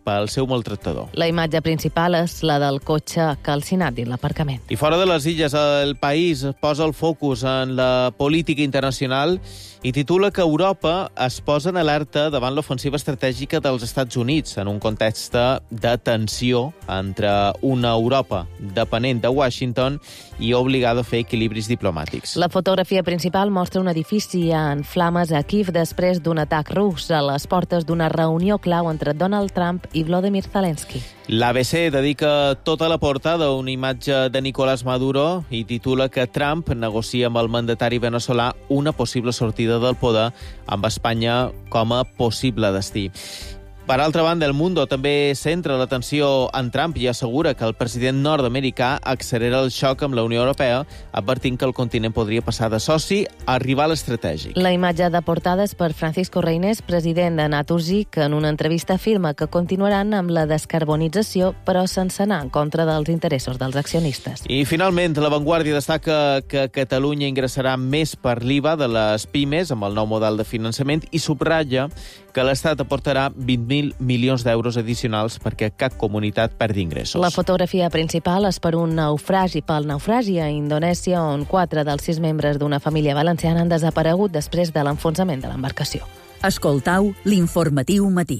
pel seu maltractador. La imatge principal és la del cotxe calcinat dins l'aparcament. I fora de les illes, el País posa el focus en la política internacional i titula que Europa es posa en alerta davant l'ofensiva estratègica dels Estats Units en un context de tensió entre una Europa depenent de Washington i obligada a fer equilibris diplomàtics. La fotografia principal mostra un edifici en flames a Kiev després d'un atac rus a les portes d'una reunió clau entre Donald Trump i Volodymyr Zelensky. L'A B C dedica tota la portada a una imatge de Nicolás Maduro i titula que Trump negocia amb el mandatari veneçolà una possible sortida del poder amb Espanya com a possible destí. Per altra banda, El Mundo també centra l'atenció en Trump i assegura que el president nord-americà accelera el xoc amb la Unió Europea, advertint que el continent podria passar de soci a rival estratègic. La imatge de portada és per Francisco Reynés, president de Naturgy, que en una entrevista afirma que continuaran amb la descarbonització, però sense anar en contra dels interessos dels accionistes. I finalment, La Vanguardia destaca que Catalunya ingressarà més per l'I V A de les pimes amb el nou model de finançament i subratlla que l'Estat aportarà vint mil milions d'euros addicionals perquè cap comunitat perdi ingressos. La fotografia principal és per un naufragi pel naufragi a Indonèsia, on quatre dels sis membres d'una família valenciana han desaparegut després de l'enfonsament de l'embarcació. Escoltau l'informatiu matí.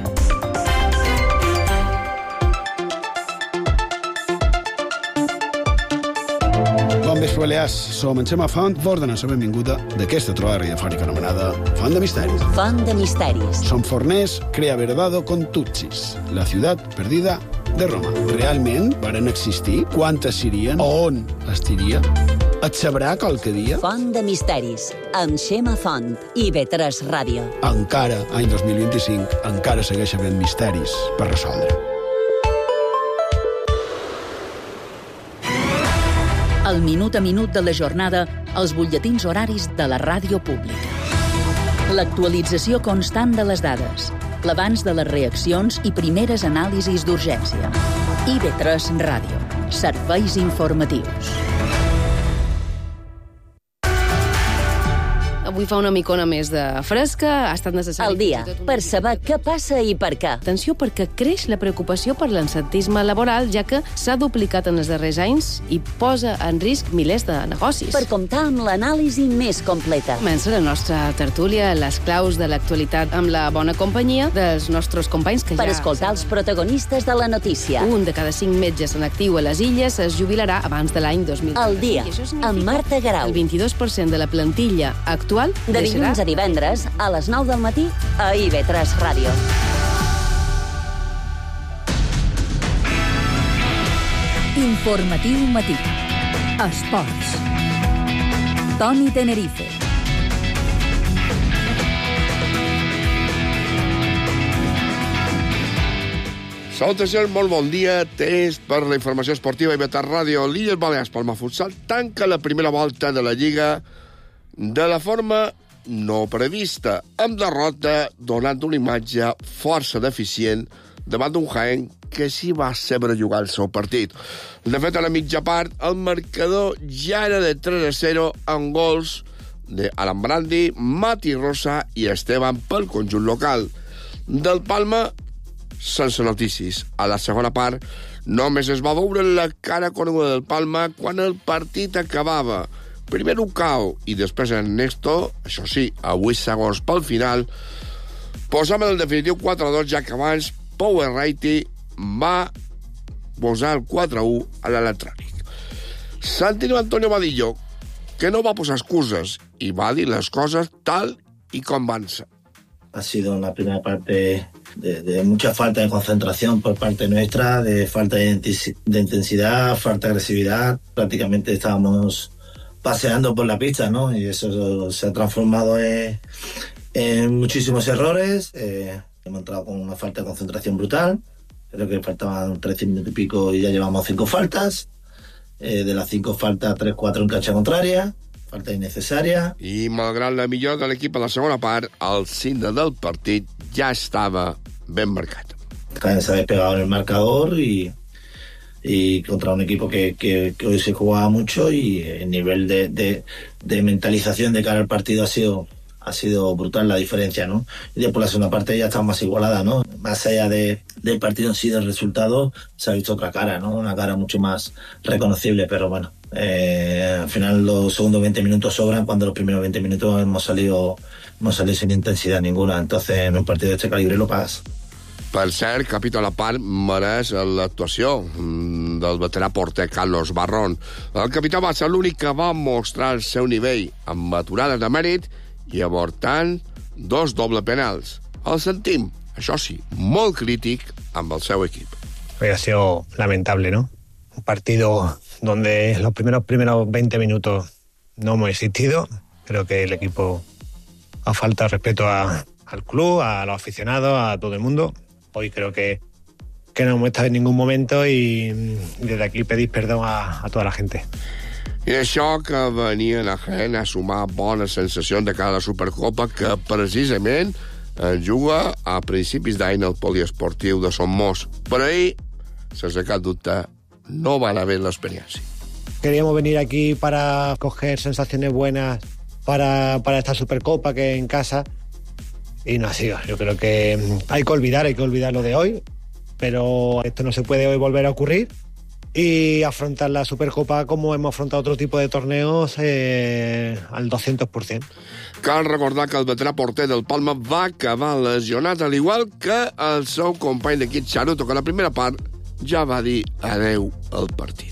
Bon vespre, Balears. Som en Xema Font, vos donem la benvinguda d'aquesta trobada radiofònica anomenada Font de Misteris. Font de Misteris. Som forners, crea verdado con Tutsis, la ciutat perdida de Roma. Realment varen existir? Quantes serien? On estiria? Et sabrà qualque dia? Font de Misteris, amb Xema Font i B tres Ràdio. Encara, any dos mil vint-i-cinc, encara segueix havent misteris per resoldre. El minut a minut de la jornada als butlletins horaris de la ràdio pública. L'actualització constant de les dades, l'abans de les reaccions i primeres anàlisis d'urgència. I B tres Ràdio. Serveis informatius. Avui fa una micona més de fresca, ha estat necessari... El dia, per saber què passa i per què. Atenció, perquè creix la preocupació per l'absentisme laboral, ja que s'ha duplicat en els darrers anys i posa en risc milers de negocis. Per comptar amb l'anàlisi més completa. Comença la nostra tertúlia, les claus de l'actualitat amb la bona companyia dels nostres companys que per ja... Per escoltar els protagonistes de la notícia. Un de cada cinc metges en actiu a les illes es jubilarà abans de l'any dos mil vint. El dia, amb Marta Garau. El vint-i-dos per cent de la plantilla actual de dilluns a divendres, a les nou del matí, a I B tres Ràdio. Informatiu matí. Esports. Toni Tenerife. Salutacions, molt bon dia. Test per la informació esportiva i B tres Ràdio. L'Illes Balears Palma Futsal tanca la primera volta de la Lliga de la forma no prevista, amb derrota donant una imatge força deficient davant d'un Jaén que sí va saber jugar el seu partit. De fet, a la mitja part, el marcador ja era de tres a zero amb gols d'Alan Brandi, Mati Rosa i Esteban pel conjunt local. Del Palma, sense notícies. A la segona part, només es va veure la cara coneguda del Palma quan el partit acabava. Primer un cau i després Ernesto, això sí, a vuit segons pel final, posàvem el definitiu quatre a dos, ja que abans Power Righty va posar el quatre a u a l'electrònic. Santino Antonio Vadillo, que no va posar excuses i va dir les coses tal i com van ser. Ha sido una primera parte de, de mucha falta de concentración por parte nuestra, de falta de, de intensidad, falta de agresividad. Prácticamente estábamos paseando por la pista, ¿no? Y eso se ha transformado en, en muchísimos errores. Eh, hemos entrado con una falta de concentración brutal. Creo que faltaban trece minutos y pico y ya llevamos cinco faltas. Eh, de las cinco faltas, tres, cuatro en cancha contraria. Falta innecessària. I malgrat la millor de l'equip a la segona part, el signe del partit ja estava ben marcat. Jaén se ha despegado en el marcador y, y contra un equipo que, que, que hoy se jugaba mucho y el nivel de, de, de mentalización de cara al partido ha sido, ha sido brutal la diferencia, ¿no? Y después la segunda parte ya está más igualada, ¿no? Más allá de, del partido en sí, del resultado, se ha visto otra cara, ¿no? Una cara mucho más reconocible, pero bueno, eh, al final los segundos veinte minutos sobran cuando los primeros veinte minutos hemos salido, hemos salido sin intensidad ninguna. Entonces, en un partido de este calibre lo pagas. Per cert, capítol a part mereix l'actuació del veterà porter Carlos Barrón. El capità va ser l'únic que va mostrar el seu nivell amb aturades de mèrit i avortant dos doble penals. El sentim, això sí, molt crític amb el seu equip. Ha sido lamentable, ¿no? Un partido donde los primeros, primeros veinte minutos no hemos existido. Creo que el equipo ha faltado respeto a, al club, a los aficionados, a todo el mundo. Hoy creo que, que no hemos estado en ningún momento y, y desde aquí pedir perdón a, a toda la gente. I això que venien a Jaén a sumar bones sensacions de cada Supercopa que precisament juga a principis d'any al poliesportiu de Somos. Però ahir, sense cap dubte, no van haver l'experiència. Queríamos venir aquí para coger sensaciones buenas para, para esta Supercopa que en casa... Y no ha sido. Yo creo que hay que olvidar, hay que olvidar lo de hoy, pero esto no se puede hoy volver a ocurrir y afrontar la Supercopa como hemos afrontado otro tipo de torneos eh, al doscientos por ciento. Cal recordar que el veterà porter del Palma va acabar lesionat, al igual que el seu company d'equip Charuto, que a la primera part ja va dir adeu al partit.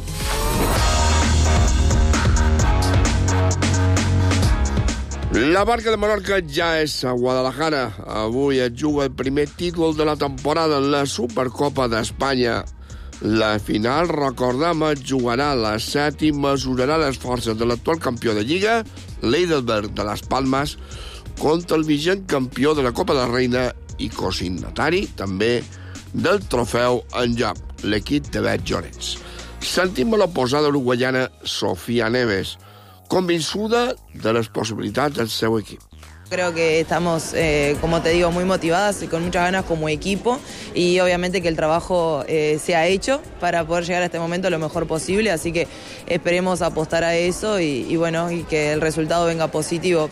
La Barca de Menorca ja és a Guadalajara. Avui es juga el primer títol de la temporada en la Supercopa d'Espanya. La final, recordem, es jugarà a les set i mesurarà les forces de l'actual campió de Lliga, l'Eidelberg de les Palmes, contra el vigent campió de la Copa de la Reina i cosignatari, també, del trofeu en joc, l'equip de Bet Llorenç. Sentim a l'oposada uruguaiana Sofía Neves, convençuda de las posibilidades del seu equip. Creo que estamos, eh, como te digo, muy motivadas y con muchas ganas como equipo y obviamente que el trabajo eh, se ha hecho para poder llegar a este momento lo mejor posible, así que esperemos apostar a eso y, y bueno, y que el resultado venga positivo.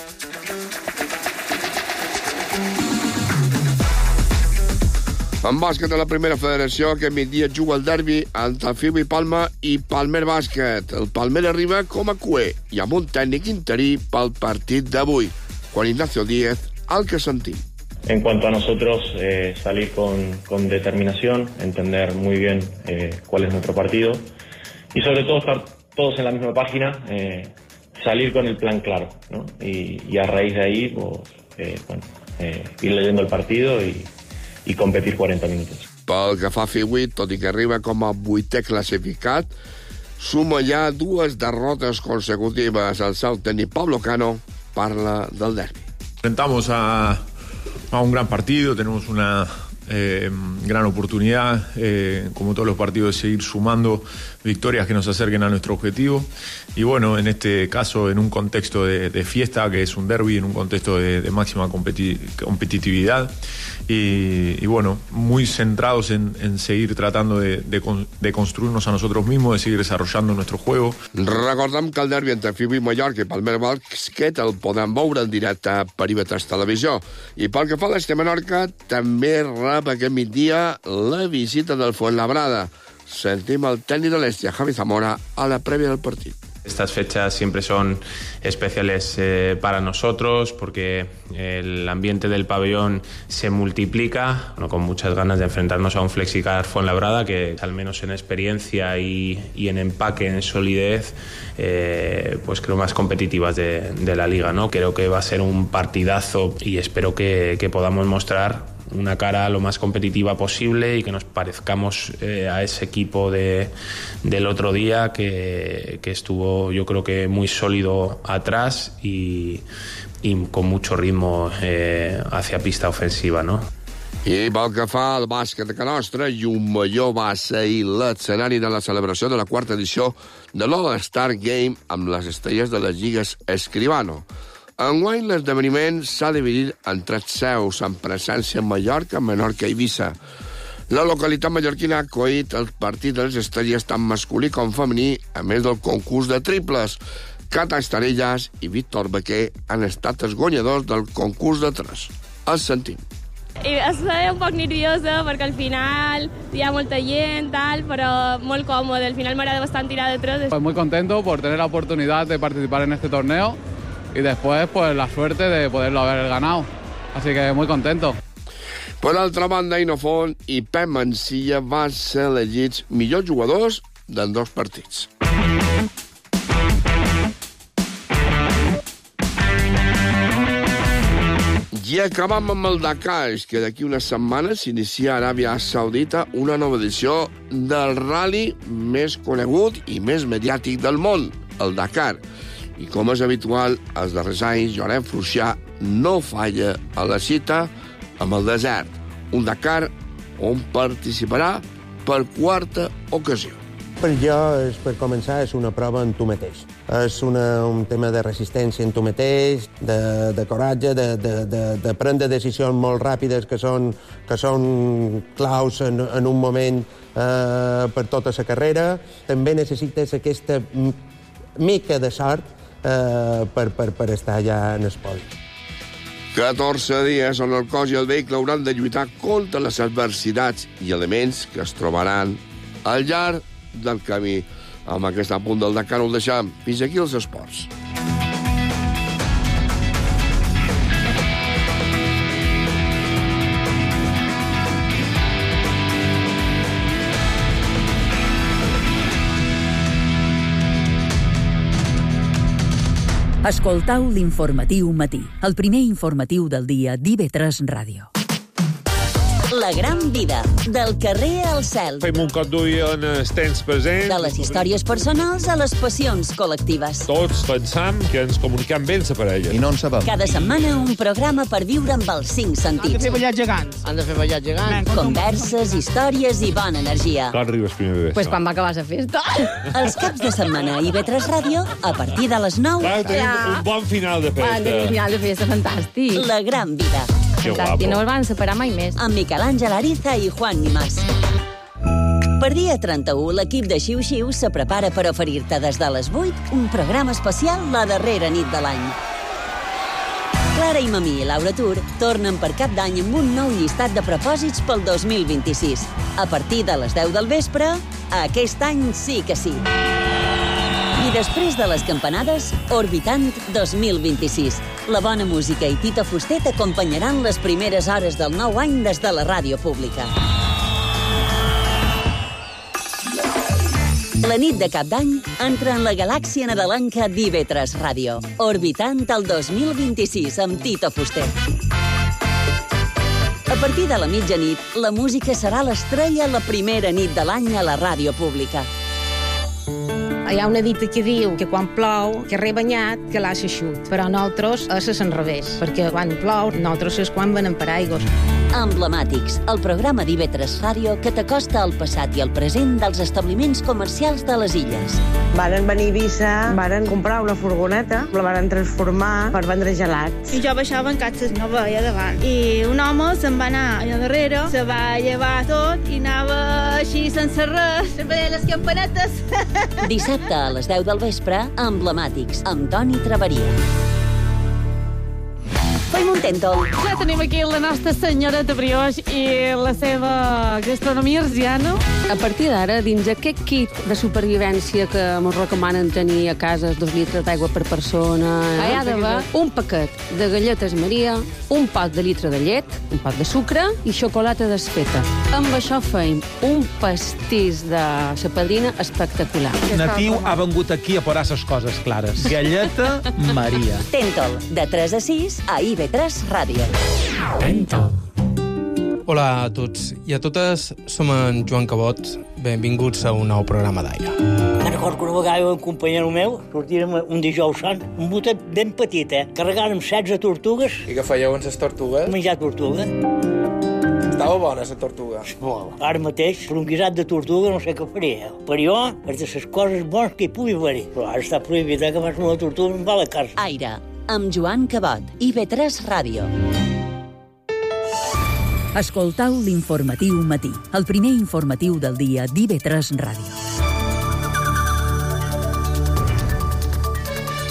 En bàsquet de la primera federació, aquest migdia juga el derbi entre Fiu i Palma i Palmer Bàsquet. El Palmer arriba com a cuer i amb un tècnic interí pel partit d'avui. Juan Ignacio Díez, al que sentim. En cuanto a nosotros, eh, salir con, con determinación, entender muy bien eh, cuál es nuestro partido y sobre todo estar todos en la misma página, eh, salir con el plan claro, ¿no? Y, y a raíz de ahí, pues, eh, bueno, eh, ir leyendo el partido y i competir quaranta minuts. Pel que fa a Fiui, tot i que arriba com a vuitè classificat, suma ja dues derrotes consecutives. El seu tècnic Pablo Cano parla del derbi. Enfrentamos a, a un gran partido, tenemos una eh, gran oportunidad, eh, como todos los partidos, de seguir sumando victorias que nos acerquen a nuestro objetivo. Y bueno, en este caso, en un contexto de, de fiesta, que es un derbi, en un contexto de, de máxima competi- competitividad. Y, y bueno, muy centrados en, en seguir tratando de, de, de construirnos a nosotros mismos, de seguir desarrollando nuestro juego. Recordem que el derbi entre Fiu i Mallorca i Palmer Bàsquet el podem veure en directe a Perímetres Televisió. I pel que fa a l'Este Menorca, també rep aquest migdia la visita del Fuenlabrada. Sentim el tècnic de l'Este, Javi Zamora, a la prèvia del partit. Estas fechas siempre son especiales eh, para nosotros porque el ambiente del pabellón se multiplica, bueno, con muchas ganas de enfrentarnos a un Flexicar Fuenlabrada que, al menos en experiencia y, y en empaque, en solidez, eh, pues creo más competitivas de, de la liga, ¿no? Creo que va a ser un partidazo y espero que, que podamos mostrar una cara lo más competitiva posible y que nos parezcamos eh, a ese equipo de, del otro día que, que estuvo, yo creo que muy sólido atrás y, y con mucho ritmo eh, hacia pista ofensiva, ¿no? I pel que fa al bàsquet de Can Nostra, Llumallor va ser l'escenari de la celebració de la quarta edició de l'All-Star Game amb les estrelles de les lligues Escribano. Enguany, l'esdeveniment s'ha dividit en tres seus, amb presència en Mallorca, Menorca i Eivissa. La localitat mallorquina ha acollit el partit de les estrelles tant masculí com femení, a més del concurs de triples. Cata Estarellas i Víctor Baquer han estat els guanyadors del concurs de tres. Els sentim. I estava un poc nerviosa perquè al final hi ha molta gent, tal, però molt còmode. Al final m'agrada bastant tirar de tres. Pues muy contento por tener la oportunidad de participar en este torneo y después pues la suerte de poderlo haber ganado. Así que muy contento. Per altra banda, Inofont i Pep Mancilla van ser elegits millors jugadors dels dos partits. I acabam amb el Dakar, és que d'aquí unes setmanes s'inicia a Aràbia Saudita una nova edició del rally més conegut i més mediàtic del món, el Dakar. I com és habitual, els darrers anys, Llorenç Fluixà no falla a la cita amb el desert. Un Dakar on participarà per quarta ocasió. Per jo, és, per començar, és una prova en tu mateix. És una, un tema de resistència en tu mateix, de, de coratge, de, de, de, de prendre decisions molt ràpides que són, que són claus en, en un moment eh, per tota la carrera. També necessites aquesta mica de sort eh, per, per, per estar allà en el podi. catorze dies on el cos i el vehicle hauran de lluitar contra les adversitats i elements que es trobaran al llarg del camí. Amb aquest apunt del Dakar ho deixam. Fins aquí els esports. Escoltau l'informatiu matí, el primer informatiu del dia d'I V tres Ràdio. La gran vida, del carrer al cel. Fem un cop d'ull en els temps presents. De les històries personals a les passions col·lectives. Tots pensam que ens comunicam bé amb la parella. I no en sabem. Cada setmana un programa per viure amb els cinc sentits. Han de fer ballar gegants. Han de fer ballar gegants. Converses, històries i bona energia. Quan arribes primer de Pues quan va acabar la festa. Els caps de setmana a I V tres Ràdio, a partir de les nou. Clar, tenim ja. un bon final de festa. Un bon final de festa, fantàstic. La gran vida. Que guapo. I no el van separar mai més. Amb Miquel Àngel Ariza i Juan Nimás. Per dia trenta-u, l'equip de Xiu Xiu se prepara per oferir-te des de les vuit un programa especial la darrera nit de l'any. Clara i Mamí i Laura Tur tornen per Cap d'Any amb un nou llistat de propòsits pel dos mil vint-i-sis. A partir de les deu del vespre, aquest any sí que sí. I després de les campanades, Orbitant dos mil vint-i-sis. La bona música i Tita Fuster t'acompanyaran les primeres hores del nou any des de la ràdio pública. La nit de Cap d'Any entra en la galàxia nadalenca d'I V tres Ràdio. Orbitant el dos mil vint-i-sis amb Tita Fuster. A partir de la mitjanit, la música serà l'estrella la primera nit de l'any a la ràdio pública. Hi ha una dita que diu que quan plou, que rebanyat, que l'ha eixut. Però nosaltres és al revés, perquè quan plou, nosaltres és quan venem paraigües. Emblemàtics, el programa d'I V tres Ràdio que t'acosta al passat i al present dels establiments comercials de les illes. Varen venir a Eivissa, varen comprar una furgoneta, la varen transformar per vendre gelats. I jo baixava en catxes, no veia davant. I un home se'n va anar allà darrere, se va llevar tot i anava així sense res, veia les campanetes. Dissabte a les deu del vespre, Emblemàtics, amb Toni Traveria. Fem un tèntol. Ja tenim aquí la nostra senyoreta brioix i la seva gastronomia arsiana. A partir d'ara, dins aquest kit de supervivència que ens recomanen tenir a casa, dos litres d'aigua per persona, hi ha d'haver un paquet de galletes Maria, un pot de litre de llet, un pot de sucre i xocolata desfeta. Amb això feim un pastís de sa padrina espectacular. Natiu ha vengut aquí a posar les coses clares. Galleta Maria. Tèntol, de tres a sis, a I V tres Ràdio. Tèntol. Hola a tots i a totes, som en Joan Cabot. Benvinguts a un nou programa d'Aire. Me'n recordo que una vegada un companyero meu sortirem un dijous sant, un botet ben petit, eh? Carregàrem setze tortugues. I què fèieu amb les tortugues? Menjar tortuga. Estava bona, la tortuga. Molt. Ara mateix, per un guisat de tortuga no sé què faria. Per jo, és de les coses bones que hi pugui haver. Però ara està prohibit, eh, que fas una tortuga amb la carn. Aire, amb Joan Cabot, I V tres Ràdio. Escoltau l'informatiu matí, el primer informatiu del dia d'I V tres Ràdio.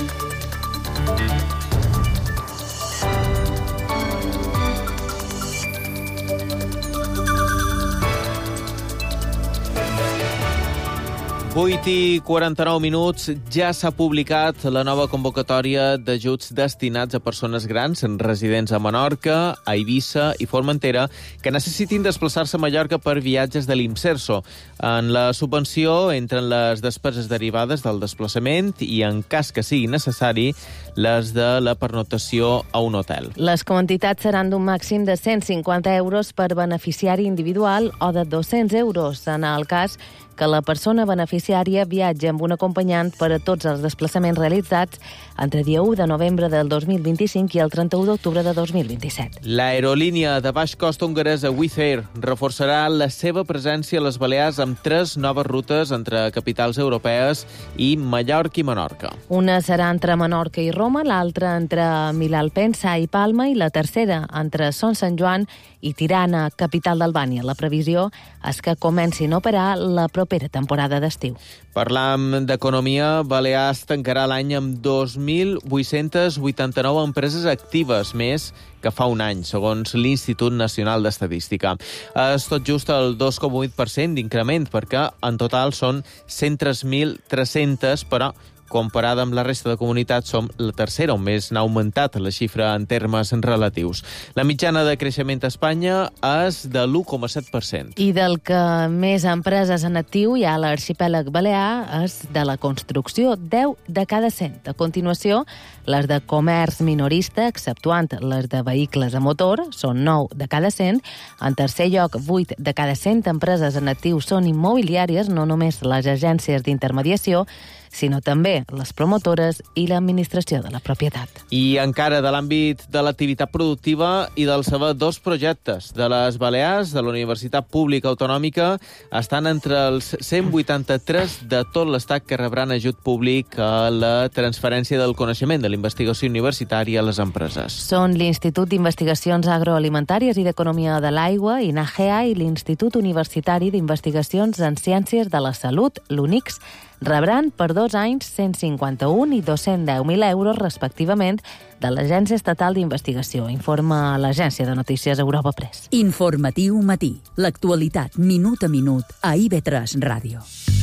vuit i quaranta-nou minuts, ja s'ha publicat la nova convocatòria d'ajuts destinats a persones grans residents a Menorca, a Eivissa i Formentera que necessitin desplaçar-se a Mallorca per viatges de l'Imserso. En la subvenció entren les despeses derivades del desplaçament i, en cas que sigui necessari, les de la pernotació a un hotel. Les quantitats seran d'un màxim de cent cinquanta euros per beneficiari individual o de dos-cents euros en el cas que la persona beneficiària viatja amb un acompanyant per a tots els desplaçaments realitzats entre dia u de novembre del dos mil vint-i-cinc i el trenta-u d'octubre de dos mil vint-i-set. L'aerolínia de baix cost hongaresa Wizz Air reforçarà la seva presència a les Balears amb tres noves rutes entre capitals europees i Mallorca i Menorca. Una serà entre Menorca i Roma, l'altra entre Milalpensa i Palma i la tercera entre Son Sant Joan i Tirana, capital d'Albània. La previsió és que comencin a operar la propera temporada d'estiu. Parlam d'economia, Balears tancarà l'any amb dos mil vuit-cents vuitanta-nou empreses actives, més que fa un any, segons l'Institut Nacional d'Estadística. És tot just el dos coma vuit per cent d'increment, perquè en total són cent tres mil tres-cents, però comparada amb la resta de comunitats, som la tercera on més n'ha augmentat la xifra en termes relatius. La mitjana de creixement a Espanya és de l'u coma set per cent. I del que més empreses en actiu hi ha a l'arxipèlag balear és de la construcció, deu de cada cent. A continuació, les de comerç minorista, exceptuant les de vehicles a motor, són nou de cada cent. En tercer lloc, vuit de cada cent empreses en actiu són immobiliàries, no només les agències d'intermediació, sinó també les promotores i l'administració de la propietat. I encara de l'àmbit de l'activitat productiva i del saber, dos projectes de les Balears, de la Universitat Pública Autonòmica, estan entre els cent vuitanta-tres de tot l'estat que rebran ajut públic a la transferència del coneixement de l'investigació universitària a les empreses. Són l'Institut d'Investigacions Agroalimentàries i d'Economia de l'Aigua, INAGEA, i l'Institut Universitari d'Investigacions en Ciències de la Salut, l'UNICS. Rebran per dos anys cent cinquanta-un i dos-cents deu mil euros, respectivament, de l'Agència Estatal d'Investigació, informa l'agència de notícies Europa Press. Informatiu matí. L'actualitat minut a minut a I V tres Ràdio.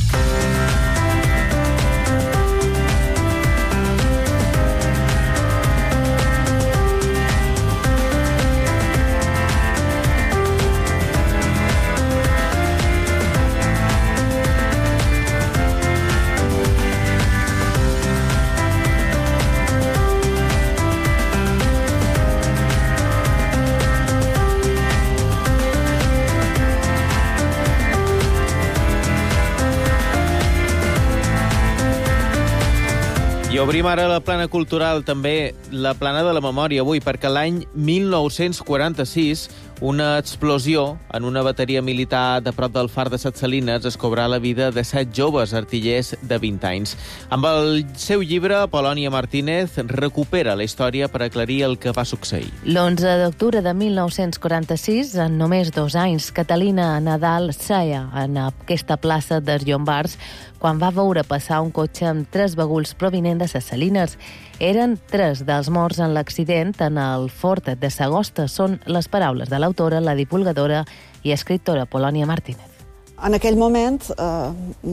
I obrim ara la plana cultural, també la plana de la memòria avui, perquè l'any mil nou-cents quaranta-sis una explosió en una bateria militar de prop del far de Set Salines es cobrà la vida de set joves artillers de vint anys. Amb el seu llibre, Polònia Martínez recupera la història per aclarir el que va succeir. L'onze d'octubre de mil nou-cents quaranta-sis, en només dos anys, Catalina Nadal seia en aquesta plaça dels Llombards quan va veure passar un cotxe amb tres baguls provinents de Ses Salines. Eren tres dels morts en l'accident en el fort de Sagosta. Són les paraules de l'autora, la divulgadora i escriptora Polònia Martínez. En aquell moment, eh,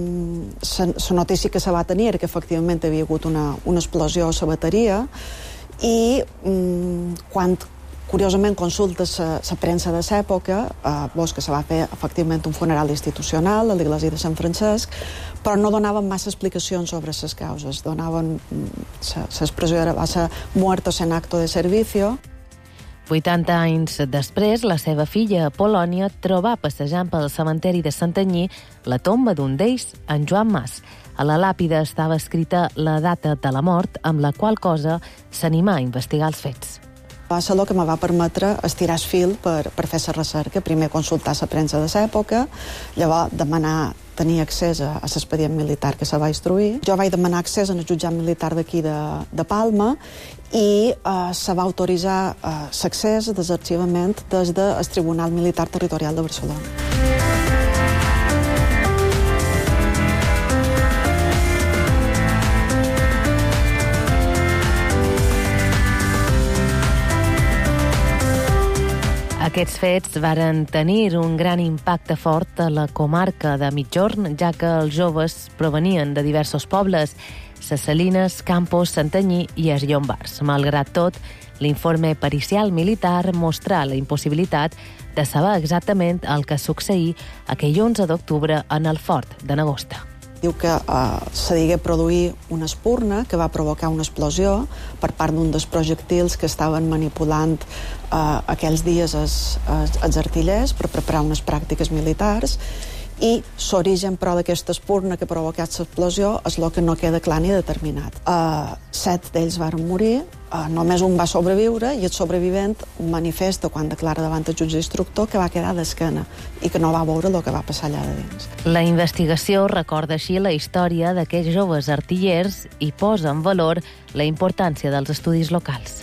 la notícia que se va tenir era que efectivament havia hagut una, una explosió a la bateria i mm, quan curiosament consultes la premsa de l'època, eh, veus que se va fer efectivament un funeral institucional a l'església de Sant Francesc, però no donaven massa explicacions sobre les causes. Donaven l'expressió era va ser muertos en acto de servicio. vuitanta anys després, la seva filla, Polònia, trobà passejant pel cementeri de Santanyí la tomba d'un d'ells, en Joan Mas. A la làpida estava escrita la data de la mort, amb la qual cosa s'animà a investigar els fets. Va ser el que me va permetre estirar el fil per, per fer la recerca. Primer consultar la premsa de l'època, llavors demanar tenir accés a, a l'expedient militar que se va instruir. Jo vaig demanar accés al jutjat militar d'aquí de, de Palma i eh, se va autoritzar eh, l'accés desarxivament des del Tribunal Militar Territorial de Barcelona. Aquests fets varen tenir un gran impacte fort a la comarca de Migjorn, ja que els joves provenien de diversos pobles, Ses Salines, Campos, Santanyí i Els Llombards. Malgrat tot, l'informe pericial militar mostra la impossibilitat de saber exactament el que succeí aquell onze d'octubre en el fort de Nagosta. Diu que eh, se digué produir una espurna que va provocar una explosió per part d'un dels projectils que estaven manipulant eh, aquells dies els, els, els artillers per preparar unes pràctiques militars, i l'origen, però, d'aquesta espurna que ha provocat l'explosió és el que no queda clar ni determinat. Uh, set d'ells varen morir, uh, només un va sobreviure, i el sobrevivent manifesta, quan declara davant el jutge instructor, que va quedar d'esquena i que no va veure el que va passar allà de dins. La investigació recorda així la història d'aquests joves artillers i posa en valor la importància dels estudis locals.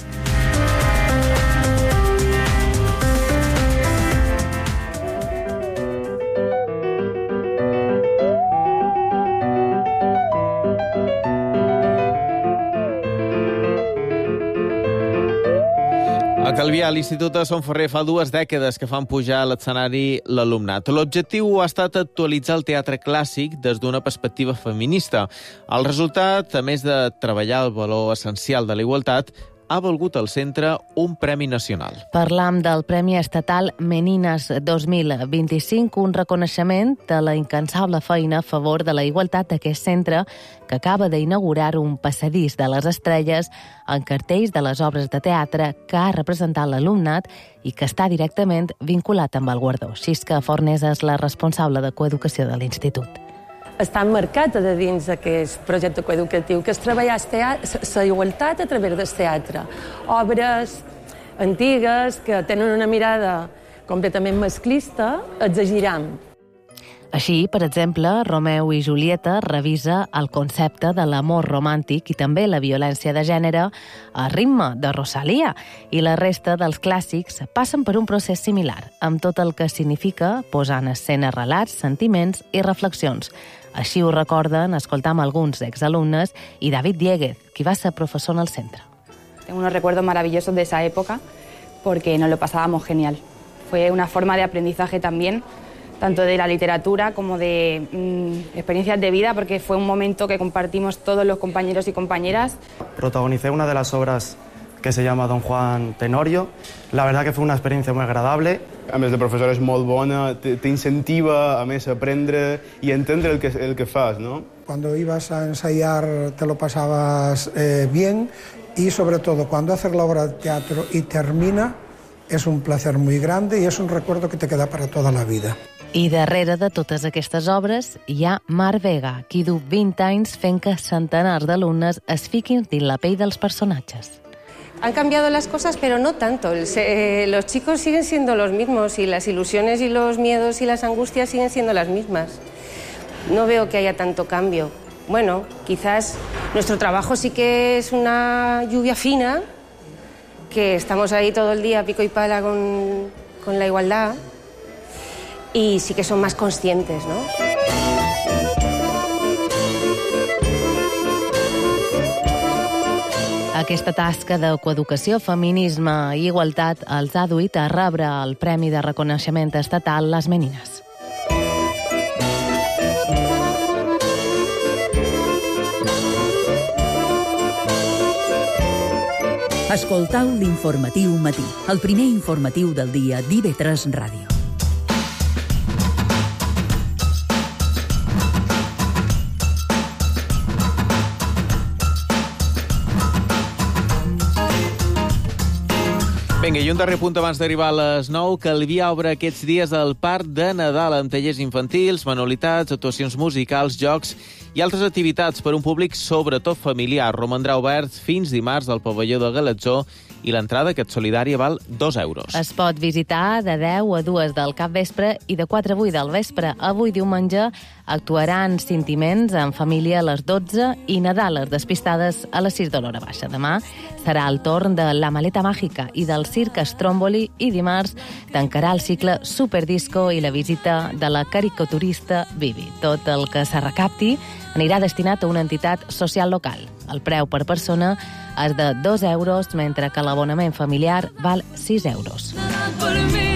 A Calvià, l'Institut de Son Ferrer fa dues dècades que fan pujar a l'escenari l'alumnat. L'objectiu ha estat actualitzar el teatre clàssic des d'una perspectiva feminista. El resultat, a més de treballar el valor essencial de la igualtat, ha valgut al centre un premi nacional. Parlam del Premi Estatal Meninas dos mil vint-i-cinc, un reconeixement de la incansable feina a favor de la igualtat d'aquest centre, que acaba d'inaugurar un passadís de les estrelles en cartells de les obres de teatre que ha representat l'alumnat i que està directament vinculat amb el guardó. Xisca Fornesa és la responsable de coeducació de l'Institut. Està emmarcat a dins d'aquest projecte coeducatiu, que és treballar la igualtat a través del teatre. Obres antigues que tenen una mirada completament masclista, exageram. Així, per exemple, Romeu i Julieta revisa el concepte de l'amor romàntic i també la violència de gènere a ritme de Rosalia, i la resta dels clàssics passen per un procés similar, amb tot el que significa posar en escena relats, sentiments i reflexions. Així ho recorden, escoltam alguns exalumnes, i David Dieguez, qui va ser profesor en el centre. Tengo unos recuerdos maravillosos de esa época porque nos lo pasábamos genial. Fue una forma de aprendizaje también, tanto de la literatura como de mmm, experiencias de vida, porque fue un momento que compartimos todos los compañeros y compañeras. Protagonicé una de las obras que se llama Don Juan Tenorio. La verdad que fue una experiencia muy agradable. A més, de professor és molt bona, t'incentiva a més a aprendre i a entendre el que, el que fas, ¿no? Cuando ibas a ensayar te lo pasabas eh, bien, y sobre todo cuando haces la obra de teatro y termina, es un placer muy grande y es un recuerdo que te queda para toda la vida. I darrere de totes aquestes obres hi ha Mar Vega, qui du vint anys fent que centenars d'alumnes es fiquin dins la pell dels personatges. Han cambiado las cosas, pero no tanto. Eh, los chicos siguen siendo los mismos y las ilusiones y los miedos y las angustias siguen siendo las mismas. No veo que haya tanto cambio. Bueno, quizás nuestro trabajo sí que es una lluvia fina, que estamos ahí todo el día pico y pala con, con la igualdad, y sí que son más conscientes, ¿no? Aquesta tasca de coeducació, feminisme i igualtat els ha duit a rebre el Premi de Reconeixement Estatal Les Menines. Escoltau l'informatiu matí, el primer informatiu del dia d'I V tres Ràdio. Vinga, i un darrer punt abans d'arribar a les nou. Calvià obre aquests dies el Parc de Nadal amb tallers infantils, manualitats, actuacions musicals, jocs i altres activitats per a un públic sobretot familiar. Romandrà obert fins dimarts al pavelló de Galatzó i l'entrada, que et solidària, val dos euros. Es pot visitar de deu a dues del capvespre i de quatre a vuit del vespre. Avui, diumenge, actuaran Sentiments en família a les dotze i Nadal les despistades a les sis de l'hora baixa. Demà serà el torn de La Maleta Màgica i del Circ Stromboli, i dimarts tancarà el cicle Superdisco i la visita de la caricaturista Bibi. Tot el que se recapti anirà destinat a una entitat social local. El preu per persona és de dos euros, mentre que l'abonament familiar val sis euros.